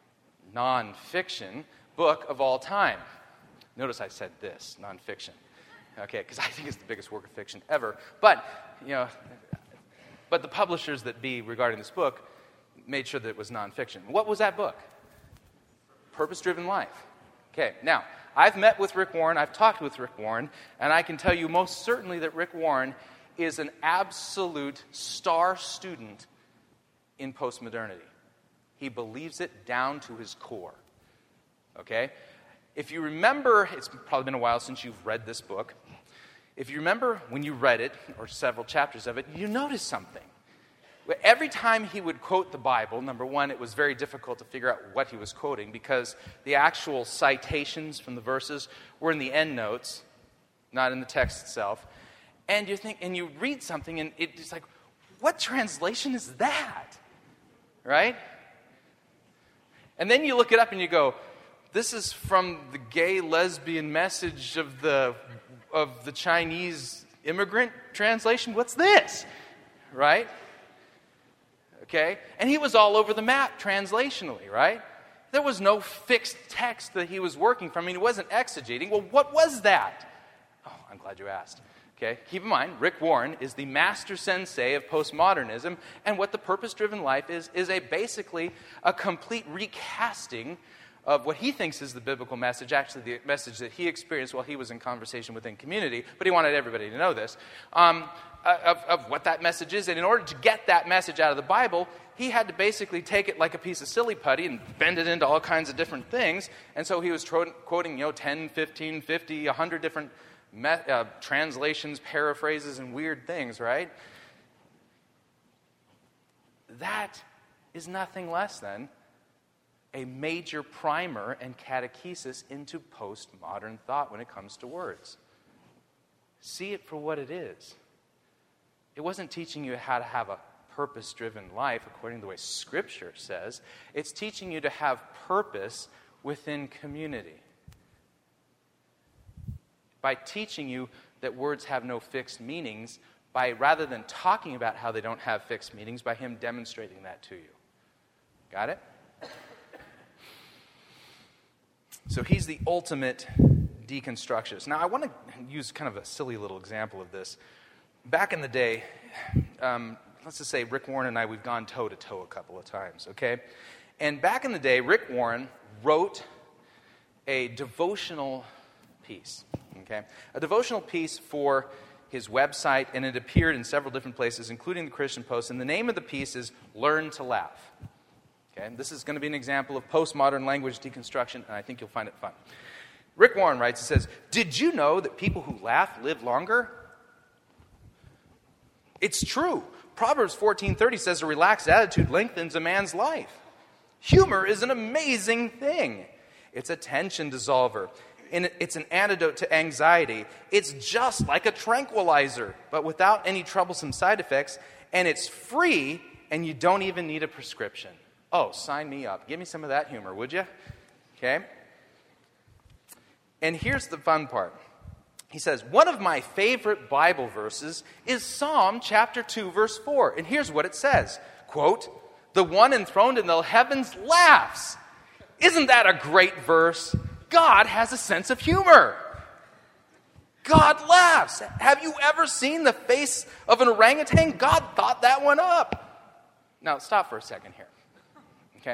nonfiction book of all time. Notice I said this, nonfiction, okay, because I think it's the biggest work of fiction ever. But, you know, but the publishers that be regarding this book made sure that it was nonfiction. What was that book? Purpose-Driven Life. Okay, now, I've met with Rick Warren, I've talked with Rick Warren, and I can tell you most certainly that Rick Warren is an absolute star student in postmodernity. He believes it down to his core. Okay? If you remember, it's probably been a while since you've read this book. If you remember when you read it, or several chapters of it, you noticed something. Every time he would quote the Bible, number one, it was very difficult to figure out what he was quoting because the actual citations from the verses were in the endnotes, not in the text itself. And you think, and you read something, and it's like, what translation is that? Right? And then you look it up and you go, this is from the gay lesbian message of the of the Chinese immigrant translation. What's this? Right? Okay? And he was all over the map translationally, right? There was no fixed text that he was working from. I mean, he wasn't exegeting. Well, what was that? Oh, I'm glad you asked. Okay? Keep in mind, Rick Warren is the master sensei of postmodernism, and what the purpose-driven life is, is a basically a complete recasting of what he thinks is the biblical message, actually the message that he experienced while he was in conversation within community, but he wanted everybody to know this, um, of, of what that message is. And in order to get that message out of the Bible, he had to basically take it like a piece of silly putty and bend it into all kinds of different things. And so he was tro- quoting, you know, ten, fifteen, fifty, one hundred different me- uh, translations, paraphrases, and weird things, right? That is nothing less than a major primer and catechesis into postmodern thought when it comes to words. See it for what it is. It wasn't teaching you how to have a purpose-driven life according to the way Scripture says. It's teaching you to have purpose within community. By teaching you that words have no fixed meanings, by rather than talking about how they don't have fixed meanings, by him demonstrating that to you. Got it? So he's the ultimate deconstructionist. Now, I want to use kind of a silly little example of this. Back in the day, um, let's just say Rick Warren and I, we've gone toe-to-toe a couple of times, okay? And back in the day, Rick Warren wrote a devotional piece, okay? A devotional piece for his website, and it appeared in several different places, including the Christian Post, and the name of the piece is Learn to Laugh. Okay, this is going to be an example of postmodern language deconstruction, and I think you'll find it fun. Rick Warren writes, he says, "Did you know that people who laugh live longer? It's true. Proverbs fourteen thirty says a relaxed attitude lengthens a man's life. Humor is an amazing thing. It's a tension dissolver. And it's an antidote to anxiety. It's just like a tranquilizer, but without any troublesome side effects, and it's free, and you don't even need a prescription." Oh, sign me up. Give me some of that humor, would you? Okay? And here's the fun part. He says, one of my favorite Bible verses is Psalm chapter two, verse four. And here's what it says. Quote, "The one enthroned in the heavens laughs." Isn't that a great verse? God has a sense of humor. God laughs. Have you ever seen the face of an orangutan? God thought that one up. Now, stop for a second here. Okay?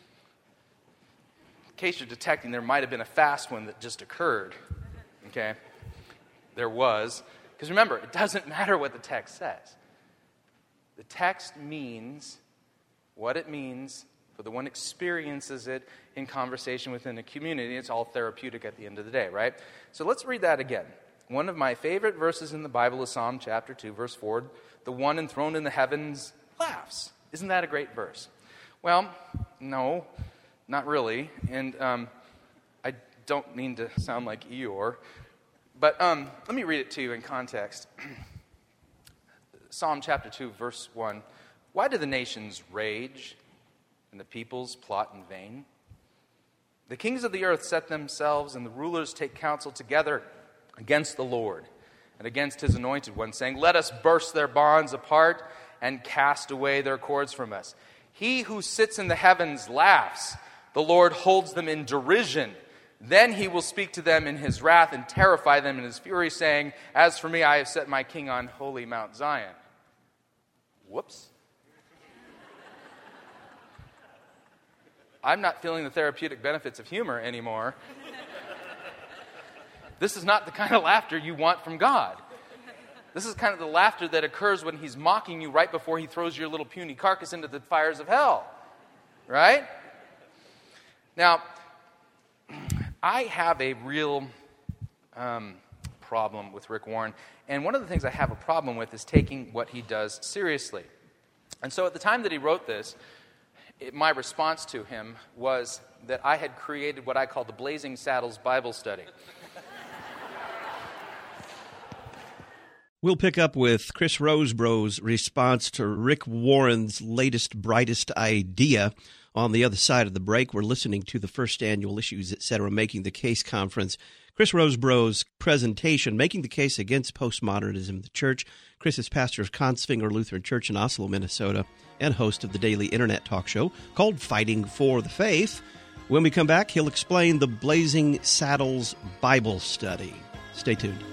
In case you're detecting, there might have been a fast one that just occurred. Okay? There was. Because remember, it doesn't matter what the text says. The text means what it means for the one who experiences it in conversation within a community. It's all therapeutic at the end of the day, right? So let's read that again. One of my favorite verses in the Bible is Psalm chapter two, verse four. The one enthroned in the heavens laughs. Isn't that a great verse? Well, no, not really. And um, I don't mean to sound like Eeyore. But um, let me read it to you in context. Psalm chapter two, verse one. Why do the nations rage and the peoples plot in vain? The kings of the earth set themselves, and the rulers take counsel together against the Lord and against his anointed one, saying, let us burst their bonds apart and cast away their cords from us. He who sits in the heavens laughs. The Lord holds them in derision. Then he will speak to them in his wrath and terrify them in his fury, saying, as for me, I have set my king on holy Mount Zion. Whoops. I'm not feeling the therapeutic benefits of humor anymore. This is not the kind of laughter you want from God. This is kind of the laughter that occurs when he's mocking you right before he throws your little puny carcass into the fires of hell. Right? Now, I have a real um, problem with Rick Warren, and one of the things I have a problem with is taking what he does seriously. And so at the time that he wrote this, it, my response to him was that I had created what I call the Blazing Saddles Bible Study. We'll pick up with Chris Rosebrough's response to Rick Warren's latest, brightest idea. On the other side of the break, we're listening to the first annual Issues, et cetera, Making the Case conference. Chris Rosebrough's presentation, Making the Case Against Postmodernism in the Church. Chris is pastor of Kongsvinger Lutheran Church in Oslo, Minnesota, and host of the daily internet talk show called Fighting for the Faith. When we come back, he'll explain the Blazing Saddles Bible Study. Stay tuned.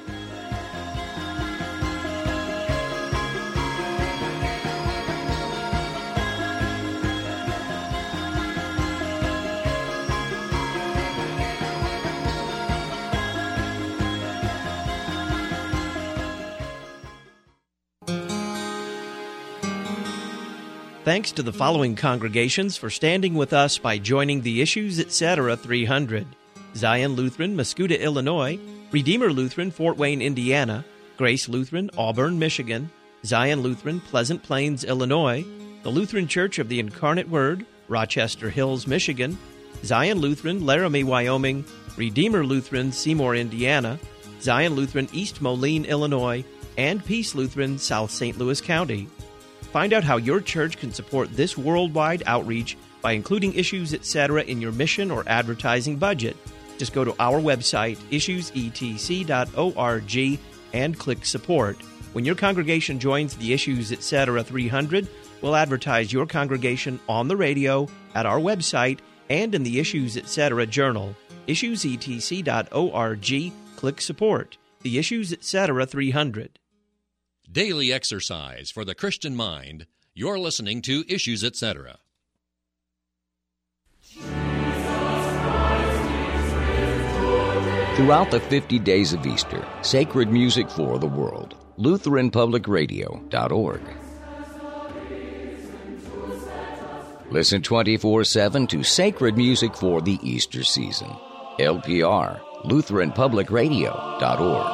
Thanks to the following congregations for standing with us by joining the Issues, et cetera three hundred. Zion Lutheran, Muscoda, Illinois. Redeemer Lutheran, Fort Wayne, Indiana. Grace Lutheran, Auburn, Michigan. Zion Lutheran, Pleasant Plains, Illinois. The Lutheran Church of the Incarnate Word, Rochester Hills, Michigan. Zion Lutheran, Laramie, Wyoming. Redeemer Lutheran, Seymour, Indiana. Zion Lutheran, East Moline, Illinois. And Peace Lutheran, South Saint Louis County. Find out how your church can support this worldwide outreach by including Issues, et cetera in your mission or advertising budget. Just go to our website, issues e t c dot org, and click Support. When your congregation joins the Issues, et cetera three hundred, we'll advertise your congregation on the radio, at our website, and in the Issues, et cetera journal. issues e t c dot org, click Support. The Issues, et cetera three hundred. Daily exercise for the Christian mind. You're listening to Issues, et cetera. Throughout the fifty days of Easter, sacred music for the world. Lutheran Public Radio dot org. Listen twenty-four seven to sacred music for the Easter season. L P R, Lutheran Public Radio dot org.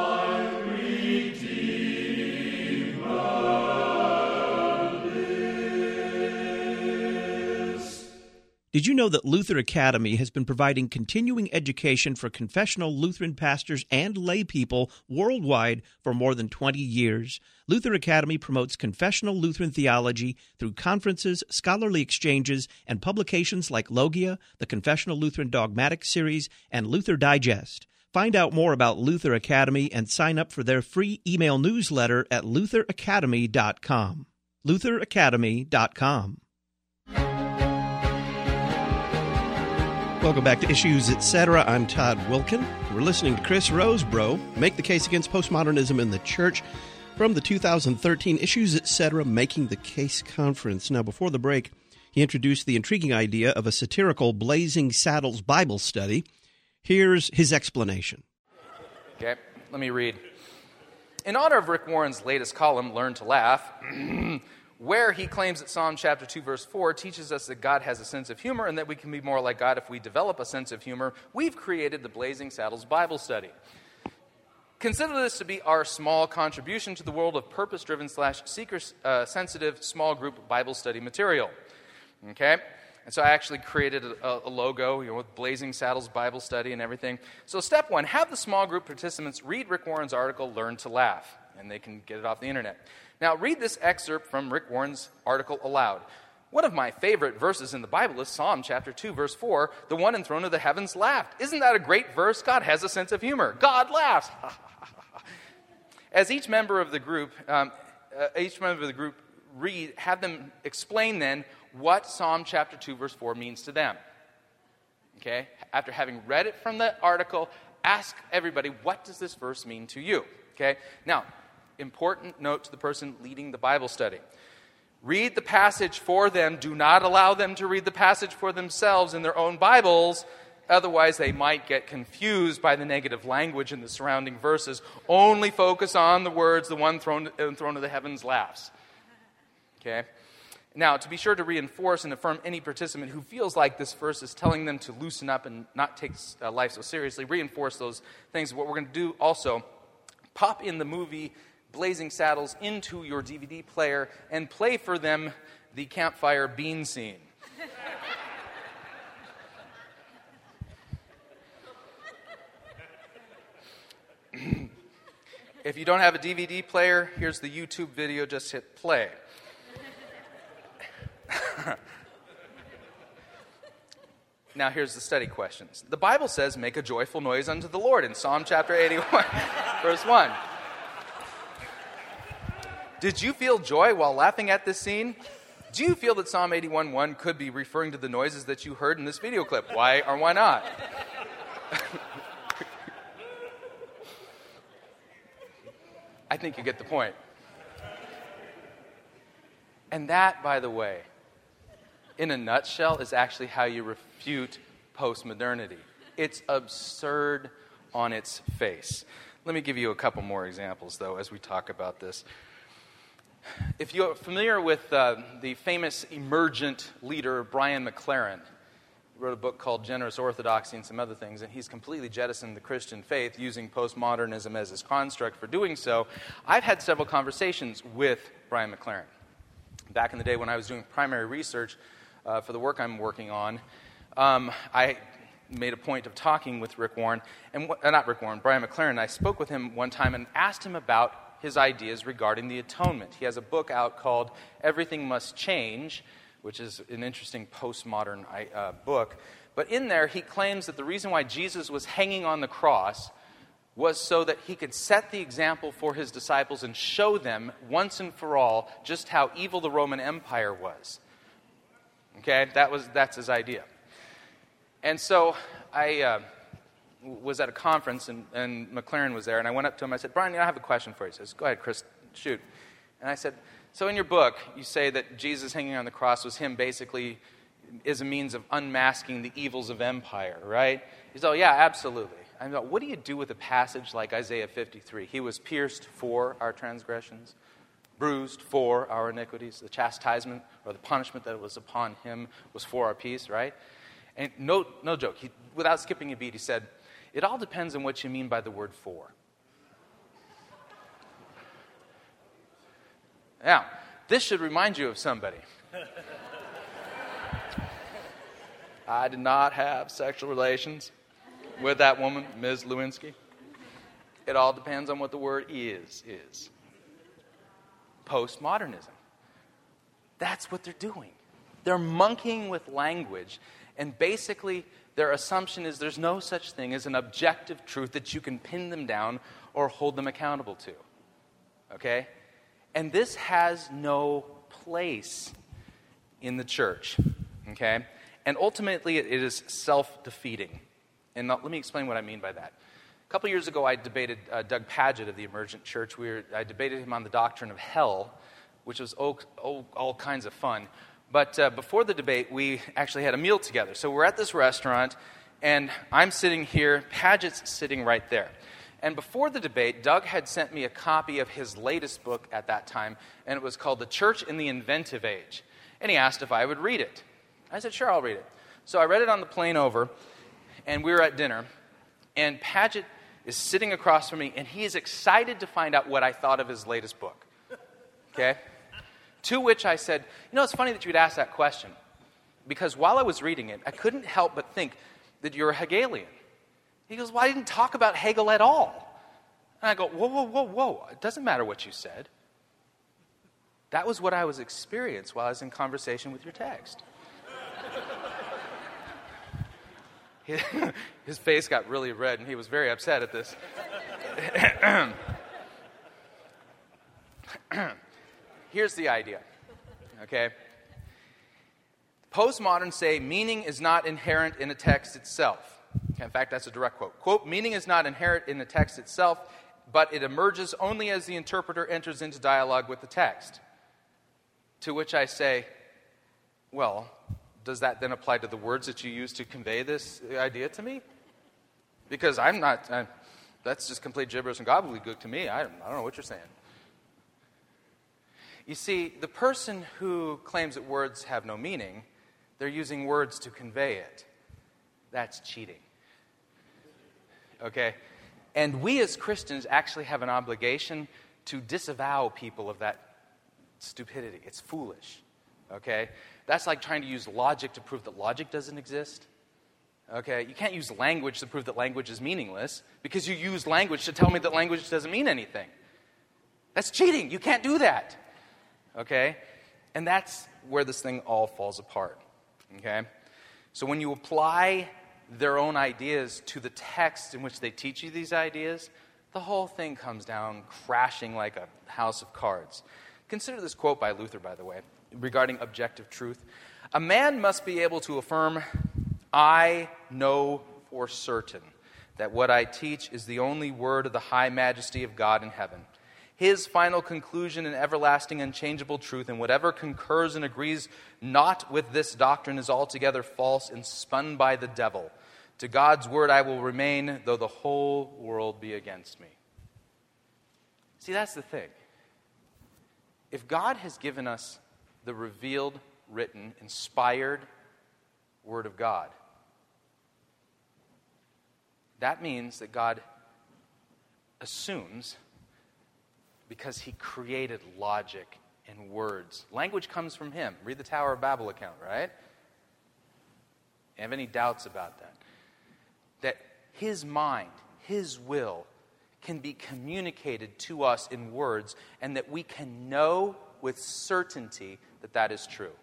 Did you know that Luther Academy has been providing continuing education for confessional Lutheran pastors and lay people worldwide for more than twenty years? Luther Academy promotes confessional Lutheran theology through conferences, scholarly exchanges, and publications like Logia, the Confessional Lutheran Dogmatic Series, and Luther Digest. Find out more about Luther Academy and sign up for their free email newsletter at luther academy dot com. luther academy dot com. Welcome back to Issues, et cetera. I'm Todd Wilkin. We're listening to Chris Rosebrough make the case against postmodernism in the church from the two thousand thirteen Issues, et cetera. Making the Case conference. Now, before the break, he introduced the intriguing idea of a satirical Blazing Saddles Bible study. Here's his explanation. Okay, let me read. In honor of Rick Warren's latest column, Learn to Laugh, where he claims that Psalm chapter two, verse four teaches us that God has a sense of humor and that we can be more like God if we develop a sense of humor, we've created the Blazing Saddles Bible Study. Consider this to be our small contribution to the world of purpose-driven slash seeker-sensitive small group Bible study material. Okay? And so I actually created a, a logo, you know, with Blazing Saddles Bible Study and everything. So step one, have the small group participants read Rick Warren's article, Learn to Laugh, and they can get it off the internet. Now, read this excerpt from Rick Warren's article aloud. One of my favorite verses in the Bible is Psalm chapter two, verse four. The one enthroned of the heavens laughed. Isn't that a great verse? God has a sense of humor. God laughs. As each member of the group, um, uh, each member of the group read, have them explain then what Psalm chapter two, verse four means to them. Okay? After having read it from the article, ask everybody, what does this verse mean to you? Okay? Now, important note to the person leading the Bible study. Read the passage for them. Do not allow them to read the passage for themselves in their own Bibles. Otherwise, they might get confused by the negative language in the surrounding verses. Only focus on the words, the one thrown, thrown to the heavens laughs. Okay? Now, to be sure to reinforce and affirm any participant who feels like this verse is telling them to loosen up and not take uh, life so seriously, reinforce those things. What we're going to do also, pop in the movie Blazing Saddles into your D V D player and play for them the campfire bean scene. If you don't have a D V D player, here's the YouTube video. Just hit play. Now here's the study questions. The Bible says, make a joyful noise unto the Lord in Psalm chapter eighty-one, verse one. Did you feel joy while laughing at this scene? Do you feel that Psalm eighty-one one could be referring to the noises that you heard in this video clip? Why or why not? I think you get the point. And that, by the way, in a nutshell, is actually how you refute postmodernity. It's absurd on its face. Let me give you a couple more examples, though, as we talk about this. If you're familiar with uh, the famous emergent leader, Brian McLaren, he wrote a book called Generous Orthodoxy and some other things, and he's completely jettisoned the Christian faith using postmodernism as his construct for doing so. I've had several conversations with Brian McLaren. Back in the day when I was doing primary research uh, for the work I'm working on, um, I made a point of talking with Rick Warren, and uh, not Rick Warren, Brian McLaren. I spoke with him one time and asked him about his ideas regarding the atonement. He has a book out called Everything Must Change, which is an interesting postmodern uh, book. But in there, he claims that the reason why Jesus was hanging on the cross was so that he could set the example for his disciples and show them once and for all just how evil the Roman Empire was. Okay, that was that's his idea. And so I uh, was at a conference, and, and McLaren was there, and I went up to him. I said, Brian, I have a question for you. He says, go ahead, Chris, shoot. And I said, so in your book, you say that Jesus hanging on the cross was him basically is a means of unmasking the evils of empire, right? He said, oh, yeah, absolutely. I thought, what do you do with a passage like Isaiah fifty-three? He was pierced for our transgressions, bruised for our iniquities. The chastisement or the punishment that was upon him was for our peace, right? And no, no joke. He, without skipping a beat, he said, it all depends on what you mean by the word for. Now, this should remind you of somebody. I did not have sexual relations with that woman, Miz Lewinsky. It all depends on what the word is, is. Postmodernism. That's what they're doing. They're monkeying with language, and basically their assumption is there's no such thing as an objective truth that you can pin them down or hold them accountable to. Okay? And this has no place in the church. Okay? And ultimately, it is self-defeating. And let me explain what I mean by that. A couple years ago, I debated uh, Doug Padgett of the Emergent Church. We were, I debated him on the doctrine of hell, which was all, all, all kinds of fun. But uh, before the debate, we actually had a meal together. So we're at this restaurant, and I'm sitting here, Padgett's sitting right there. And before the debate, Doug had sent me a copy of his latest book at that time, and it was called The Church in the Inventive Age. And he asked if I would read it. I said, sure, I'll read it. So I read it on the plane over, and we were at dinner, and Padgett is sitting across from me, and he is excited to find out what I thought of his latest book. Okay? To which I said, you know, it's funny that you'd ask that question, because while I was reading it, I couldn't help but think that you're a Hegelian. He goes, well, I didn't talk about Hegel at all. And I go, whoa, whoa, whoa, whoa. It doesn't matter what you said. That was what I was experiencing while I was in conversation with your text. His face got really red, and he was very upset at this. Here's the idea, okay? Postmoderns say meaning is not inherent in a text itself. In fact, that's a direct quote. Quote, meaning is not inherent in the text itself, but it emerges only as the interpreter enters into dialogue with the text. To which I say, well, does that then apply to the words that you use to convey this idea to me? Because I'm not, I'm, that's just complete gibberish and gobbledygook to me. I, I don't know what you're saying. You see, the person who claims that words have no meaning, they're using words to convey it. That's cheating. Okay? And we as Christians actually have an obligation to disavow people of that stupidity. It's foolish. Okay? That's like trying to use logic to prove that logic doesn't exist. Okay? You can't use language to prove that language is meaningless because you use language to tell me that language doesn't mean anything. That's cheating. You can't do that. Okay? And that's where this thing all falls apart. Okay? So when you apply their own ideas to the text in which they teach you these ideas, the whole thing comes down crashing like a house of cards. Consider this quote by Luther, by the way, regarding objective truth. A man must be able to affirm, I know for certain that what I teach is the only word of the high majesty of God in heaven. His final conclusion and everlasting unchangeable truth, and whatever concurs and agrees not with this doctrine is altogether false and spun by the devil. To God's word I will remain, though the whole world be against me. See, that's the thing. If God has given us the revealed, written, inspired Word of God, that means that God assumes, because He created logic and words. Language comes from Him. Read the Tower of Babel account, right? You have any doubts about that? That His mind, His will, can be communicated to us in words, and that we can know with certainty that that is true.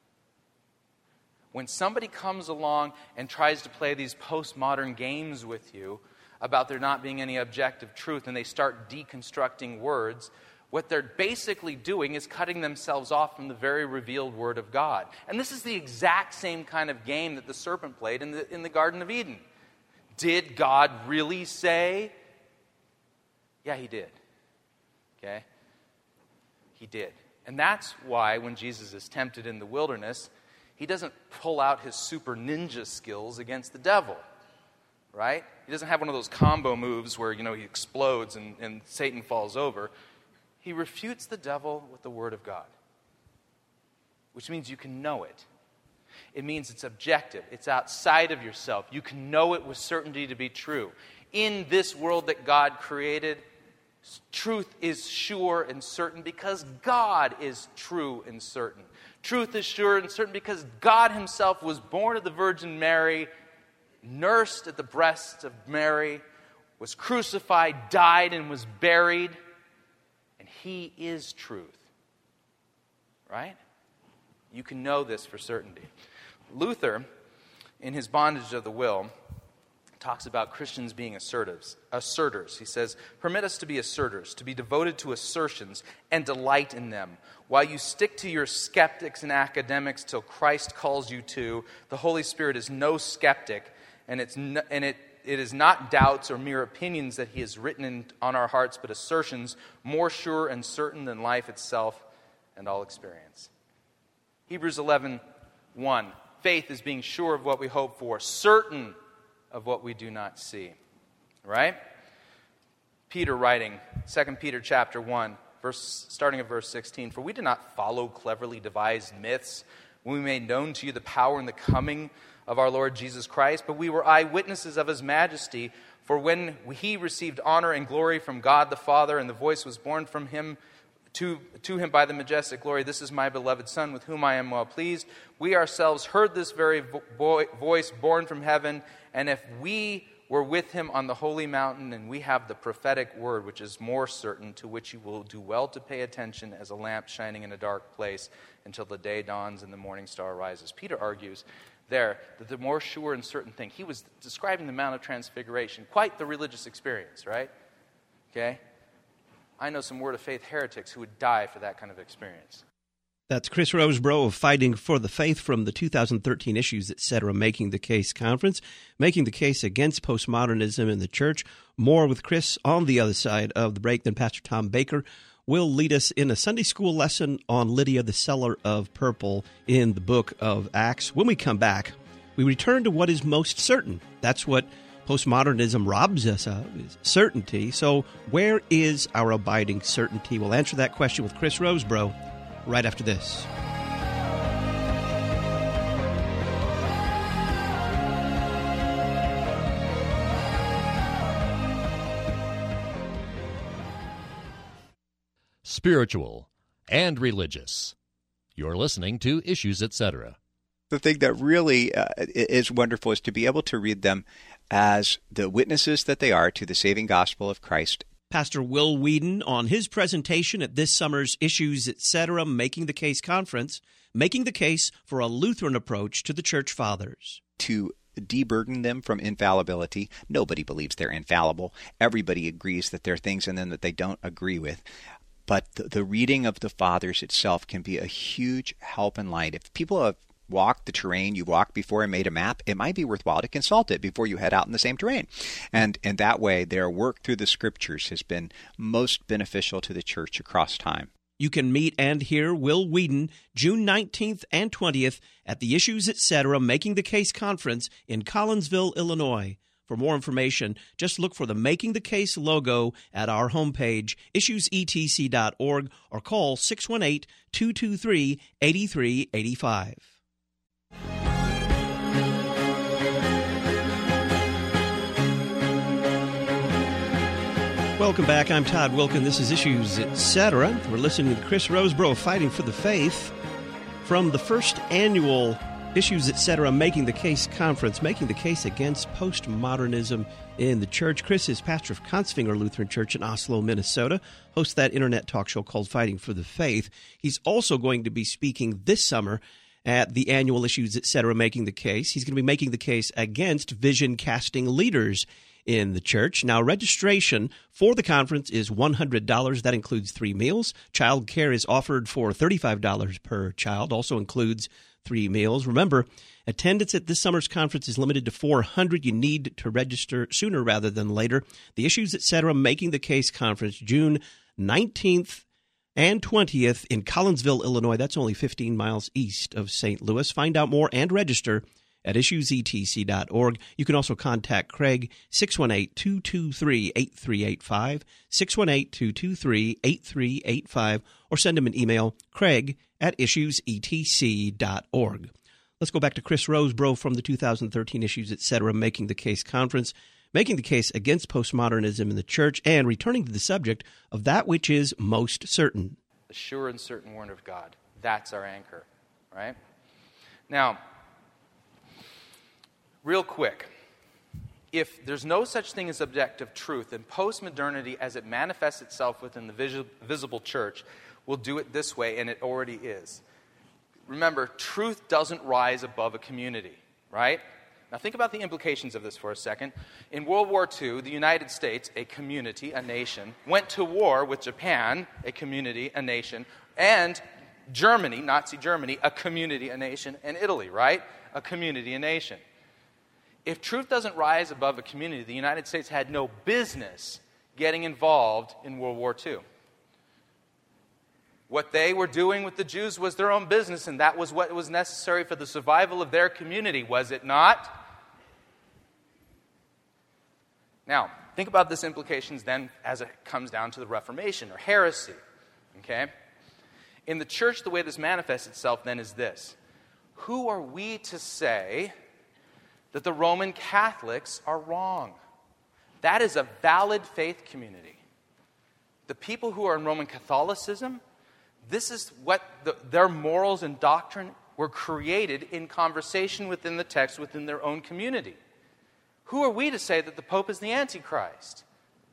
When somebody comes along and tries to play these postmodern games with you about there not being any objective truth, and they start deconstructing words, what they're basically doing is cutting themselves off from the very revealed Word of God. And this is the exact same kind of game that the serpent played in the, in the Garden of Eden. Did God really say? Yeah, He did. Okay? He did. And that's why when Jesus is tempted in the wilderness, He doesn't pull out his super ninja skills against the devil. Right? He doesn't have one of those combo moves where, you know, he explodes and, and Satan falls over. He refutes the devil with the Word of God. Which means you can know it. It means it's objective. It's outside of yourself. You can know it with certainty to be true. In this world that God created, truth is sure and certain because God is true and certain. Truth is sure and certain because God Himself was born of the Virgin Mary, nursed at the breasts of Mary, was crucified, died, and was buried. And He is truth. Right? You can know this for certainty. Luther, in his Bondage of the Will, talks about Christians being assertives, asserters. He says, permit us to be asserters, to be devoted to assertions and delight in them. While you stick to your skeptics and academics till Christ calls you to, the Holy Spirit is no skeptic, and it's no, and it it is not doubts or mere opinions that he has written in, on our hearts, but assertions more sure and certain than life itself and all experience. Hebrews eleven one. Faith is being sure of what we hope for, certain of what we do not see. Right? Peter writing, Second Peter chapter one, verse, starting at verse sixteen. For we did not follow cleverly devised myths when we made known to you the power and the coming of our Lord Jesus Christ, but we were eyewitnesses of his majesty. For when he received honor and glory from God the Father, and the voice was borne from him to, to him by the majestic glory, this is my beloved Son, with whom I am well pleased. We ourselves heard this very vo- voice born from heaven, and if we were with him on the holy mountain, and we have the prophetic word, which is more certain, to which you will do well to pay attention as a lamp shining in a dark place until the day dawns and the morning star rises. Peter argues there that the more sure and certain thing, he was describing the Mount of Transfiguration, quite the religious experience, right? Okay? I know some Word of Faith heretics who would die for that kind of experience. That's Chris Rosebrough of Fighting for the Faith from the two thousand thirteen Issues, et cetera, Making the Case Conference, making the case against postmodernism in the church. More with Chris on the other side of the break. Then Pastor Tom Baker will lead us in a Sunday school lesson on Lydia, the seller of purple in the book of Acts. When we come back, we return to what is most certain. That's what postmodernism robs us of, is certainty. So where is our abiding certainty? We'll answer that question with Chris Rosebrough right after this. Spiritual and religious. You're listening to Issues, et cetera. The thing that really uh, is wonderful is to be able to read them as the witnesses that they are to the saving gospel of Christ. Pastor Will Whedon on his presentation at this summer's Issues, et cetera, Making the Case Conference, making the case for a Lutheran approach to the Church Fathers. To deburden them from infallibility. Nobody believes they're infallible. Everybody agrees that there are things in them that they don't agree with. But the, the reading of the Fathers itself can be a huge help and light. If people have walked the terrain you walked before and made a map, it might be worthwhile to consult it before you head out in the same terrain. And, and that way, their work through the Scriptures has been most beneficial to the church across time. You can meet and hear Will Whedon June nineteenth and twentieth at the Issues, et cetera, Making the Case Conference in Collinsville, Illinois. For more information, just look for the Making the Case logo at our homepage, issues e t c dot org, or call six one eight, two two three, eight three eight five. Welcome back. I'm Todd Wilkin. This is Issues, et cetera. We're listening to Chris Rosebrough, Fighting for the Faith, from the first annual Issues, et cetera, Making the Case Conference, making the case against postmodernism in the church. Chris is pastor of Consfinger Lutheran Church in Oslo, Minnesota, hosts that internet talk show called Fighting for the Faith. He's also going to be speaking this summer at the annual Issues, et cetera, Making the Case. He's going to be making the case against vision-casting leaders in the church. Now, registration for the conference is one hundred dollars. That includes three meals. Child care is offered for thirty-five dollars per child, also includes three meals. Remember, attendance at this summer's conference is limited to four hundred. You need to register sooner rather than later. The Issues, et cetera, Making the Case Conference, June nineteenth and twentieth in Collinsville, Illinois. That's only fifteen miles east of Saint Louis. Find out more and register at issues e t c dot org. You can also contact Craig, six one eight, two two three, eight three eight five, six one eight, two two three, eight three eight five, or send him an email, craig at issues e t c dot org. Let's go back to Chris Rosebrough from the two thousand thirteen Issues, et cetera, Making the Case Conference, making the case against postmodernism in the church, and returning to the subject of that which is most certain. The sure and certain word of God. That's our anchor, right? Now, real quick, if there's no such thing as objective truth, then postmodernity, as it manifests itself within the vis- visible church, will do it this way, and it already is. Remember, truth doesn't rise above a community, right? Now think about the implications of this for a second. In World War Two, the United States, a community, a nation, went to war with Japan, a community, a nation, and Germany, Nazi Germany, a community, a nation, and Italy, right? A community, a nation. If truth doesn't rise above a community, the United States had no business getting involved in World War Two. What they were doing with the Jews was their own business, and that was what was necessary for the survival of their community, was it not? Now, think about this implications then as it comes down to the Reformation or heresy. Okay? In the church, the way this manifests itself then is this. Who are we to say that the Roman Catholics are wrong? That is a valid faith community. The people who are in Roman Catholicism, this is what the, their morals and doctrine were created in conversation within the text, within their own community. Who are we to say that the Pope is the Antichrist?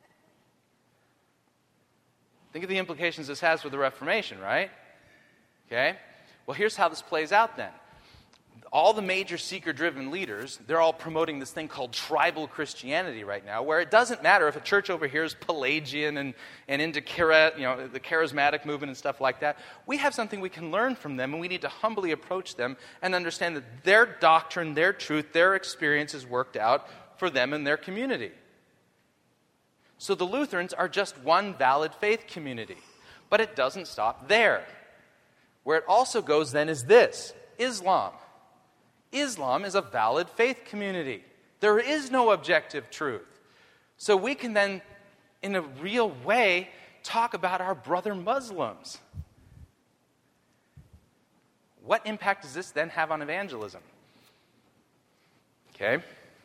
Think of the implications this has for the Reformation, right? Okay? Well, here's how this plays out then. All the major seeker-driven leaders, they're all promoting this thing called tribal Christianity right now, where it doesn't matter if a church over here is Pelagian and, and into chara, you know, the charismatic movement and stuff like that. We have something we can learn from them, and we need to humbly approach them and understand that their doctrine, their truth, their experience is worked out for them and their community. So the Lutherans are just one valid faith community. But it doesn't stop there. Where it also goes then is this, Islam. Islam is a valid faith community. There is no objective truth. So we can then, in a real way, talk about our brother Muslims. What impact does this then have on evangelism? Okay?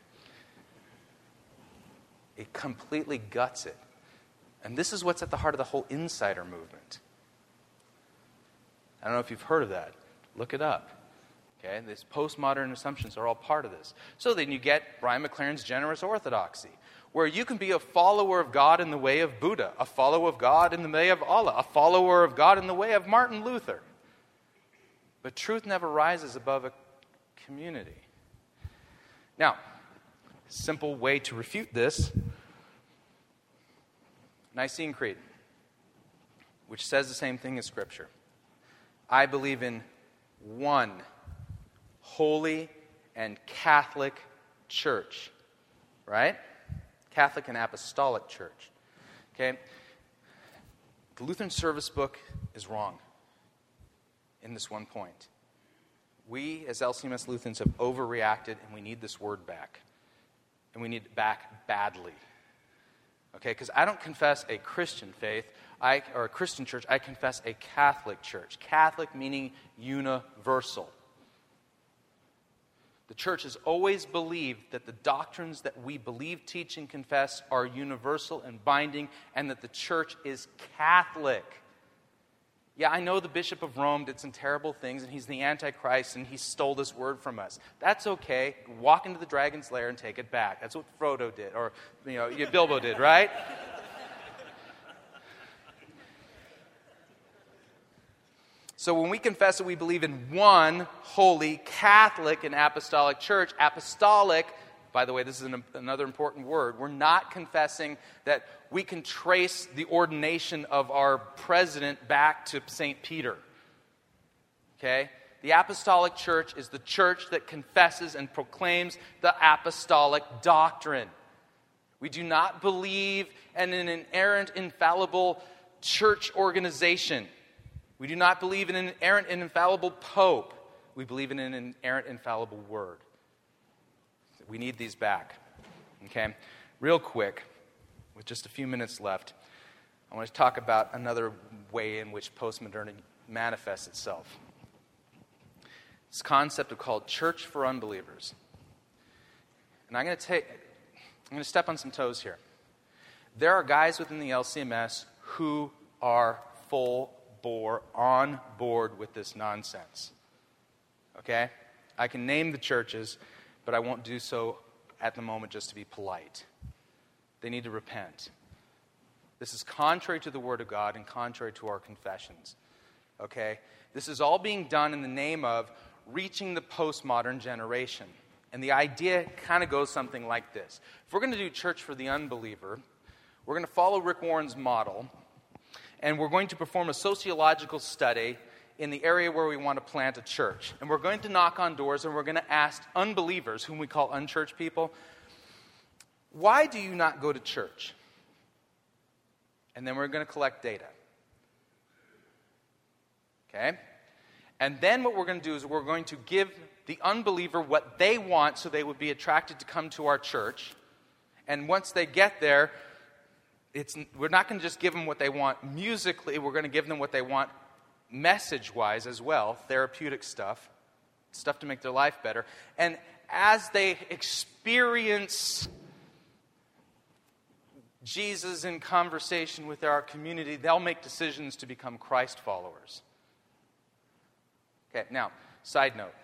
It completely guts it. And this is what's at the heart of the whole insider movement. I don't know if you've heard of that. Look it up. Okay, these postmodern assumptions are all part of this. So then you get Brian McLaren's generous orthodoxy, where you can be a follower of God in the way of Buddha, a follower of God in the way of Allah, a follower of God in the way of Martin Luther. But truth never rises above a community. Now, simple way to refute this, Nicene Creed, which says the same thing as Scripture. I believe in one holy and Catholic church, right? Catholic and Apostolic church. Okay? The Lutheran Service Book is wrong in this one point. We, as L C M S Lutherans, have overreacted, and we need this word back. And we need it back badly. Okay? Because I don't confess a Christian faith, I, or a Christian church. I confess a Catholic church. Catholic meaning universal. The church has always believed that the doctrines that we believe, teach, and confess are universal and binding, and that the church is Catholic. Yeah, I know the Bishop of Rome did some terrible things, and he's the Antichrist, and he stole this word from us. That's okay. Walk into the dragon's lair and take it back. That's what Frodo did, or you know, Bilbo did, right? So when we confess that we believe in one holy Catholic and Apostolic church, apostolic, by the way, this is an, another important word, we're not confessing that we can trace the ordination of our president back to Saint Peter. Okay? The apostolic church is the church that confesses and proclaims the apostolic doctrine. We do not believe in an inerrant, infallible church organization. We do not believe in an inerrant and infallible pope. We believe in an inerrant, infallible word. We need these back. Okay? Real quick, with just a few minutes left, I want to talk about another way in which postmodernity manifests itself. This concept of called church for unbelievers. And I'm going to take, I'm going to step on some toes here. There are guys within the L C M S who are full bore on board with this nonsense. Okay? I can name the churches, but I won't do so at the moment just to be polite. They need to repent. This is contrary to the Word of God and contrary to our confessions. Okay? This is all being done in the name of reaching the postmodern generation. And the idea kind of goes something like this. If we're going to do church for the unbeliever, we're going to follow Rick Warren's model, and we're going to perform a sociological study in the area where we want to plant a church. And we're going to knock on doors, and we're going to ask unbelievers, whom we call unchurched people, why do you not go to church? And then we're going to collect data. Okay? And then what we're going to do is we're going to give the unbeliever what they want so they would be attracted to come to our church. And once they get there, it's, we're not going to just give them what they want musically. We're going to give them what they want message-wise as well, therapeutic stuff, stuff to make their life better. And as they experience Jesus in conversation with our community, they'll make decisions to become Christ followers. Okay, now, side note.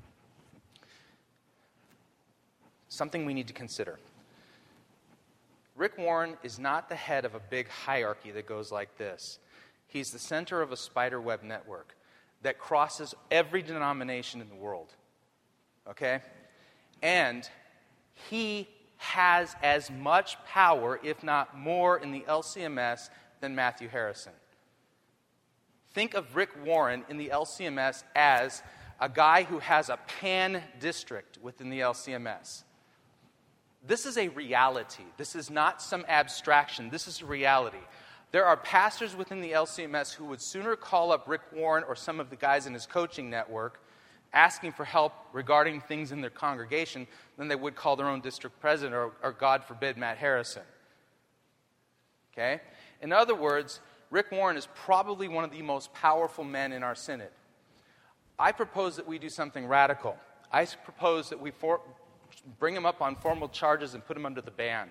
Something we need to consider. Rick Warren is not the head of a big hierarchy that goes like this. He's the center of a spider web network that crosses every denomination in the world. Okay? And he has as much power, if not more, in the L C M S than Matthew Harrison. Think of Rick Warren in the L C M S as a guy who has a pan district within the L C M S. This is a reality. This is not some abstraction. This is a reality. There are pastors within the L C M S who would sooner call up Rick Warren or some of the guys in his coaching network asking for help regarding things in their congregation than they would call their own district president or, or God forbid, Matt Harrison. Okay? In other words, Rick Warren is probably one of the most powerful men in our synod. I propose that we do something radical. I propose that we for, bring him up on formal charges and put him under the ban.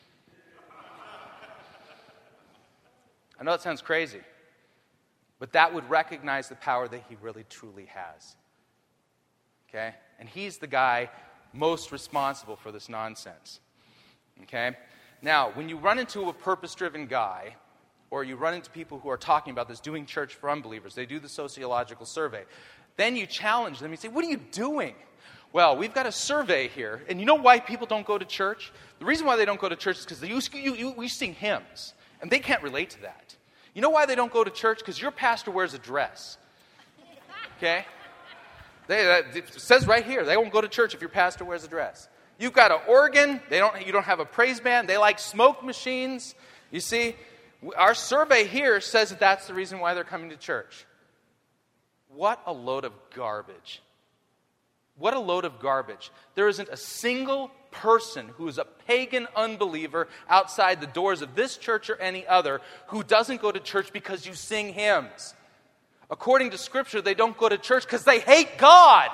I know it sounds crazy, but that would recognize the power that he really truly has. Okay? And he's the guy most responsible for this nonsense. Okay? Now, when you run into a purpose-driven guy, or you run into people who are talking about this, doing church for unbelievers, they do the sociological survey, then you challenge them. You say, what are you doing? Well, we've got a survey here, and you know why people don't go to church? The reason why they don't go to church is because you, you, you, we sing hymns, and they can't relate to that. You know why they don't go to church? Because your pastor wears a dress. Okay? They, that, it says right here, they won't go to church if your pastor wears a dress. You've got an organ. They don't. You don't have a praise band. They like smoke machines. You see, our survey here says that that's the reason why they're coming to church. What a load of garbage. What a load of garbage. There isn't a single person who is a pagan unbeliever outside the doors of this church or any other who doesn't go to church because you sing hymns. According to Scripture, they don't go to church because they hate God.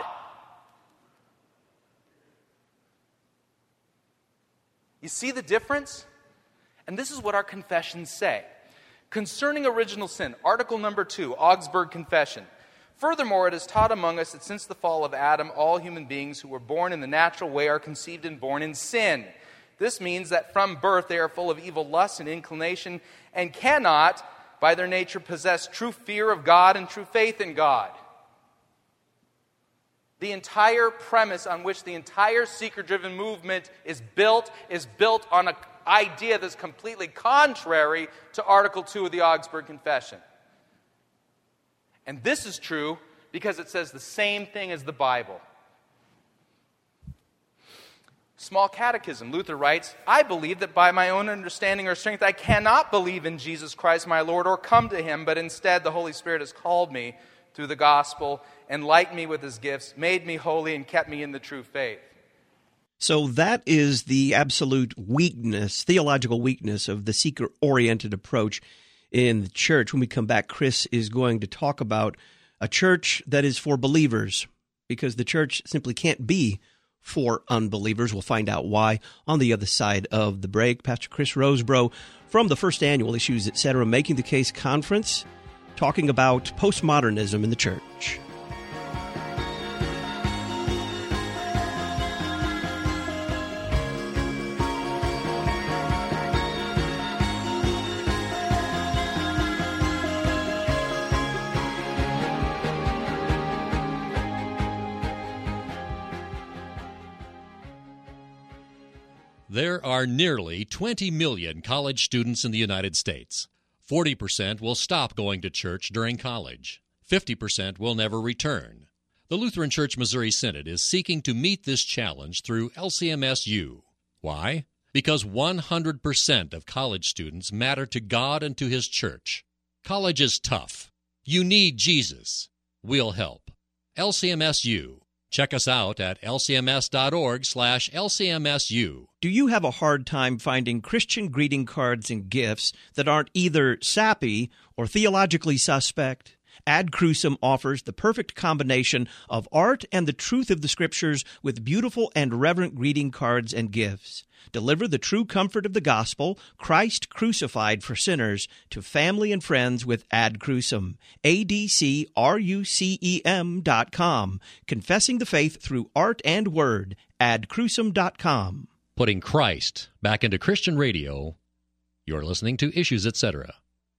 You see the difference? And this is what our confessions say. Concerning original sin, article number two, Augsburg Confession. Furthermore, it is taught among us that since the fall of Adam, all human beings who were born in the natural way are conceived and born in sin. This means that from birth they are full of evil lust and inclination and cannot, by their nature, possess true fear of God and true faith in God. The entire premise on which the entire seeker-driven movement is built is built on an idea that's completely contrary to Article two of the Augsburg Confession. And this is true because it says the same thing as the Bible. Small Catechism, Luther writes, I believe that by my own understanding or strength I cannot believe in Jesus Christ my Lord or come to him, but instead the Holy Spirit has called me through the gospel, enlightened me with his gifts, made me holy, and kept me in the true faith. So that is the absolute weakness, theological weakness of the seeker-oriented approach in the church. When we come back, Chris is going to talk about a church that is for believers, because the church simply can't be for unbelievers. We'll find out why on the other side of the break. Pastor Chris Rosebrough from the first annual Issues Etc. Making the Case Conference, talking about postmodernism in the church. There are nearly twenty million college students in the United States. forty percent will stop going to church during college. fifty percent will never return. The Lutheran Church Missouri Synod is seeking to meet this challenge through L C M S U. Why? Because one hundred percent of college students matter to God and to His church. College is tough. You need Jesus. We'll help. L C M S U. Check us out at lcms.org slash lcmsu. Do you have a hard time finding Christian greeting cards and gifts that aren't either sappy or theologically suspect? Ad Crucem offers the perfect combination of art and the truth of the Scriptures with beautiful and reverent greeting cards and gifts. Deliver the true comfort of the gospel, Christ crucified for sinners, to family and friends with Ad Crucem. A D C R U C E M dot com. Confessing the faith through art and word. ad crucem dot com. Putting Christ back into Christian radio. You're listening to Issues, et cetera.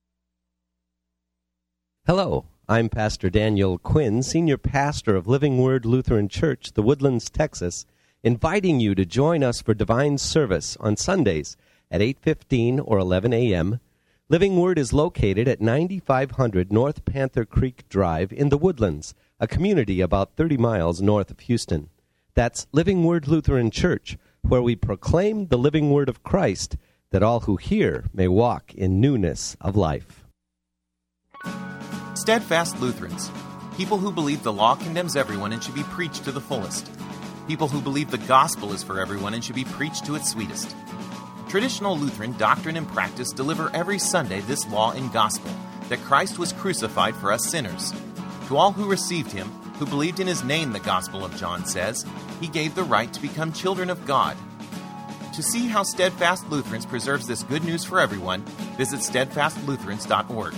Hello, I'm Pastor Daniel Quinn, Senior Pastor of Living Word Lutheran Church, The Woodlands, Texas, inviting you to join us for divine service on Sundays at eight fifteen or eleven a.m. Living Word is located at ninety-five hundred North Panther Creek Drive in The Woodlands, a community about thirty miles north of Houston. That's Living Word Lutheran Church, where we proclaim the living word of Christ, that all who hear may walk in newness of life. Steadfast Lutherans, people who believe the law condemns everyone and should be preached to the fullest. People who believe the gospel is for everyone and should be preached to its sweetest. Traditional Lutheran doctrine and practice deliver every Sunday this law and gospel, that Christ was crucified for us sinners. To all who received him, who believed in his name, the Gospel of John says, he gave the right to become children of God. To see how Steadfast Lutherans preserves this good news for everyone, visit steadfast lutherans dot org.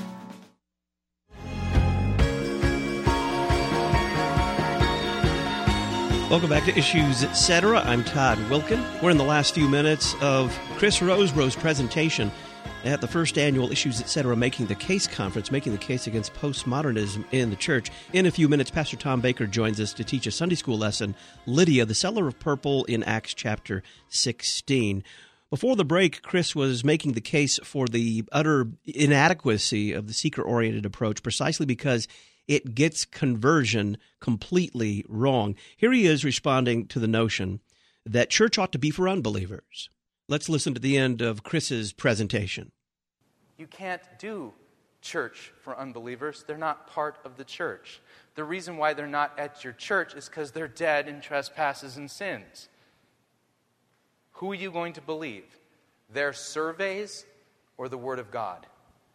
Welcome back to Issues, et cetera. I'm Todd Wilkin. We're in the last few minutes of Chris Rosebrough's presentation at the first annual Issues, et cetera. Making the Case Conference, making the case against postmodernism in the church. In a few minutes, Pastor Tom Baker joins us to teach a Sunday school lesson, Lydia, the Seller of Purple, in Acts chapter sixteen. Before the break, Chris was making the case for the utter inadequacy of the seeker-oriented approach, precisely because it gets conversion completely wrong. Here he is responding to the notion that church ought to be for unbelievers. Let's listen to the end of Chris's presentation. You can't do church for unbelievers. They're not part of the church. The reason why they're not at your church is because they're dead in trespasses and sins. Who are you going to believe? Their surveys or the Word of God?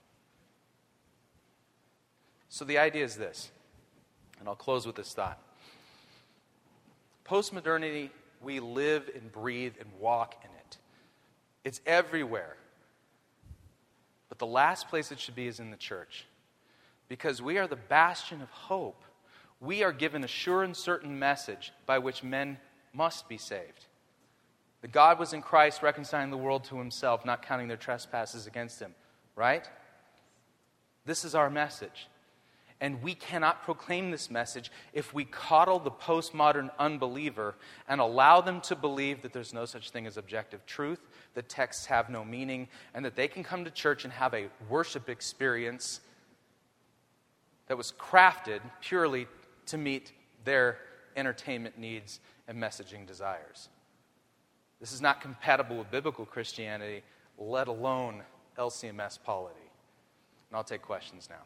So the idea is this, and I'll close with this thought. Postmodernity, we live and breathe and walk in it. It's everywhere. But the last place it should be is in the church. Because we are the bastion of hope. We are given a sure and certain message by which men must be saved. That God was in Christ reconciling the world to himself, not counting their trespasses against him. Right? This is our message. And we cannot proclaim this message if we coddle the postmodern unbeliever and allow them to believe that there's no such thing as objective truth, that texts have no meaning, and that they can come to church and have a worship experience that was crafted purely to meet their entertainment needs and messaging desires. This is not compatible with biblical Christianity, let alone L C M S polity. And I'll take questions now.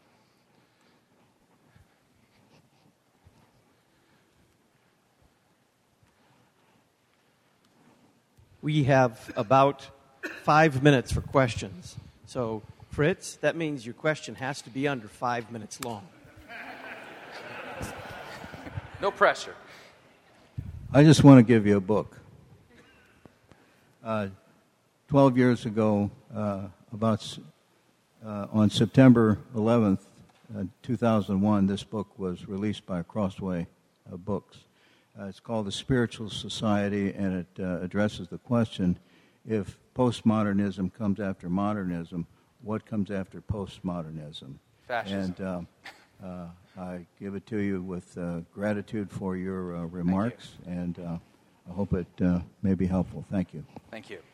We have about five minutes for questions. So, Fritz, that means your question has to be under five minutes long. No pressure. I just want to give you a book. Uh, Twelve years ago, uh, about uh, on September eleventh, uh, two thousand one, this book was released by Crossway uh, Books. Uh, it's called The Spiritual Society, and it uh, addresses the question, if postmodernism comes after modernism, what comes after postmodernism? Fascism. And uh, uh, I give it to you with uh, gratitude for your uh, remarks, you. and uh, I hope it uh, may be helpful. Thank you. Thank you.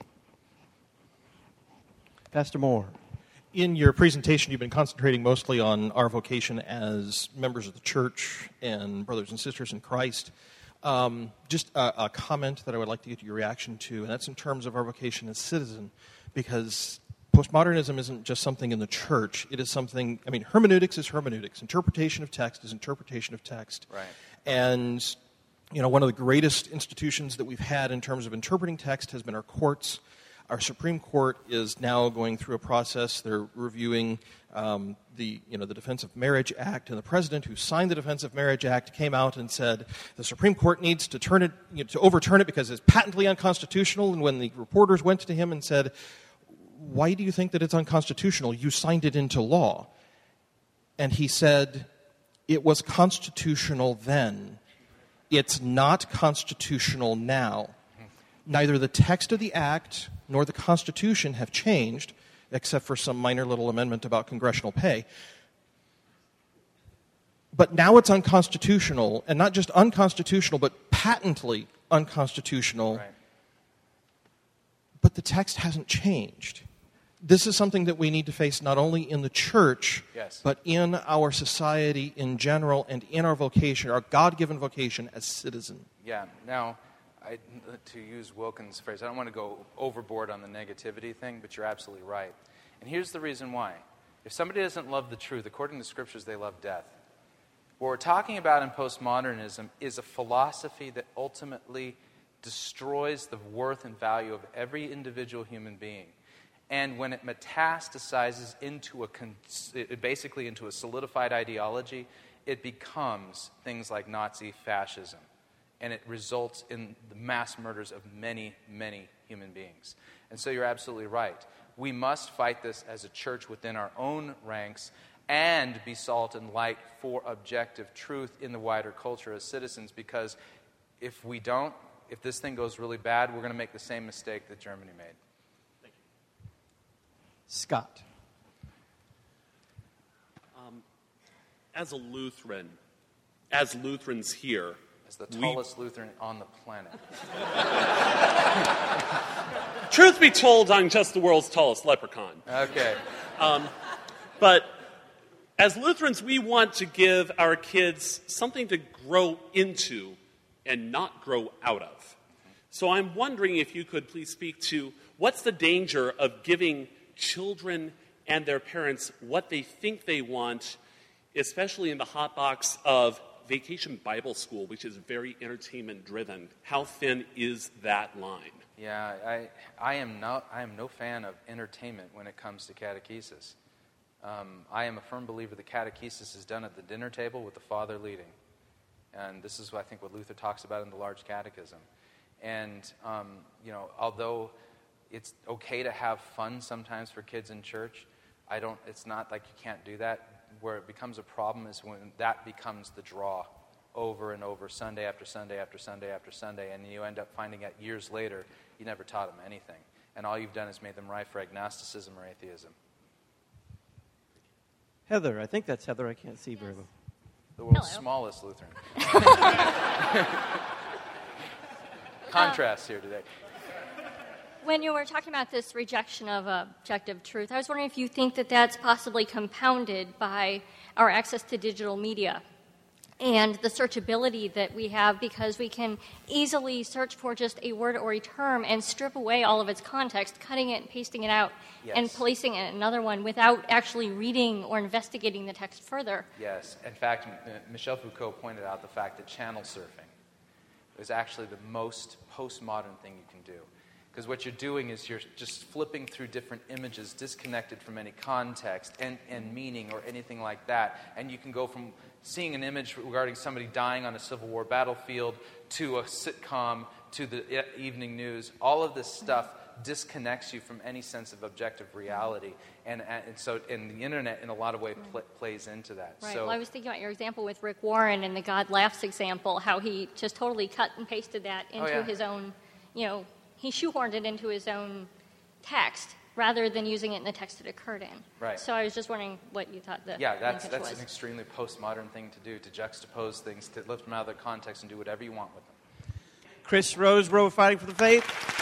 Pastor Moore. In your presentation, you've been concentrating mostly on our vocation as members of the church and brothers and sisters in Christ. Um, just a, a comment that I would like to get your reaction to, and that's in terms of our vocation as citizen, because postmodernism isn't just something in the church. It is something, I mean, hermeneutics is hermeneutics. Interpretation of text is interpretation of text. Right. And, you know, one of the greatest institutions that we've had in terms of interpreting text has been our courts. Our Supreme Court is now going through a process. They're reviewing um, the, you know, the Defense of Marriage Act, and the president who signed the Defense of Marriage Act came out and said the Supreme Court needs to turn it, you know, to overturn it because it's patently unconstitutional. And when the reporters went to him and said, "Why do you think that it's unconstitutional? You signed it into law." And he said, "It was constitutional then. It's not constitutional now. Neither the text of the act nor the Constitution have changed, except for some minor little amendment about congressional pay. But now it's unconstitutional, and not just unconstitutional, but patently unconstitutional. Right. But the text hasn't changed. This is something that we need to face not only in the church, yes. but in our society in general and in our vocation, our God-given vocation as citizen." Yeah. Now, I, to use Wilkins' phrase, I don't want to go overboard on the negativity thing, but you're absolutely right. And here's the reason why. If somebody doesn't love the truth, according to the Scriptures, they love death. What we're talking about in postmodernism is a philosophy that ultimately destroys the worth and value of every individual human being. And when it metastasizes into a con- basically into a solidified ideology, it becomes things like Nazi fascism. And it results in the mass murders of many, many human beings. And so you're absolutely right. We must fight this as a church within our own ranks and be salt and light for objective truth in the wider culture as citizens, because if we don't, if this thing goes really bad, we're going to make the same mistake that Germany made. Thank you. Scott. Um, as a Lutheran, as Lutherans here, as the tallest we... Lutheran on the planet. Truth be told, I'm just the world's tallest leprechaun. Okay. Um, but as Lutherans, we want to give our kids something to grow into and not grow out of. So I'm wondering if you could please speak to what's the danger of giving children and their parents what they think they want, especially in the hot box of Vacation Bible School, which is very entertainment-driven. How thin is that line? Yeah, I I am not I am no fan of entertainment when it comes to catechesis. Um, I am a firm believer that catechesis is done at the dinner table with the father leading, and this is what I think what Luther talks about in the Large Catechism. And um, you know, although it's okay to have fun sometimes for kids in church, I don't. It's not like you can't do that. Where it becomes a problem is when that becomes the draw over and over, Sunday after Sunday after Sunday after Sunday, and you end up finding out years later you never taught them anything. And all you've done is made them ripe for agnosticism or atheism. Heather, I think that's Heather. I can't see yes. very well. The world's Hello. smallest Lutheran. Contrast here today. When you were talking about this rejection of objective truth, I was wondering if you think that that's possibly compounded by our access to digital media and the searchability that we have, because we can easily search for just a word or a term and strip away all of its context, cutting it and pasting it out yes. and placing it in another one without actually reading or investigating the text further. Yes. In fact, Michel Foucault pointed out the fact that channel surfing is actually the most postmodern thing you can do. Because what you're doing is you're just flipping through different images disconnected from any context and, and meaning or anything like that. And you can go from seeing an image regarding somebody dying on a Civil War battlefield to a sitcom to the evening news. All of this stuff disconnects you from any sense of objective reality. And, and so and the internet, in a lot of ways, pl- plays into that. Right. So, well, I was thinking about your example with Rick Warren and the God Laughs example, how he just totally cut and pasted that into oh, yeah. his own, you know, he shoehorned it into his own text rather than using it in the text it occurred in. Right. So I was just wondering what you thought the Yeah, that's linkage that's was. an extremely postmodern thing to do, to juxtapose things, to lift them out of their context and do whatever you want with them. Chris Roseborough, Fighting for the Faith.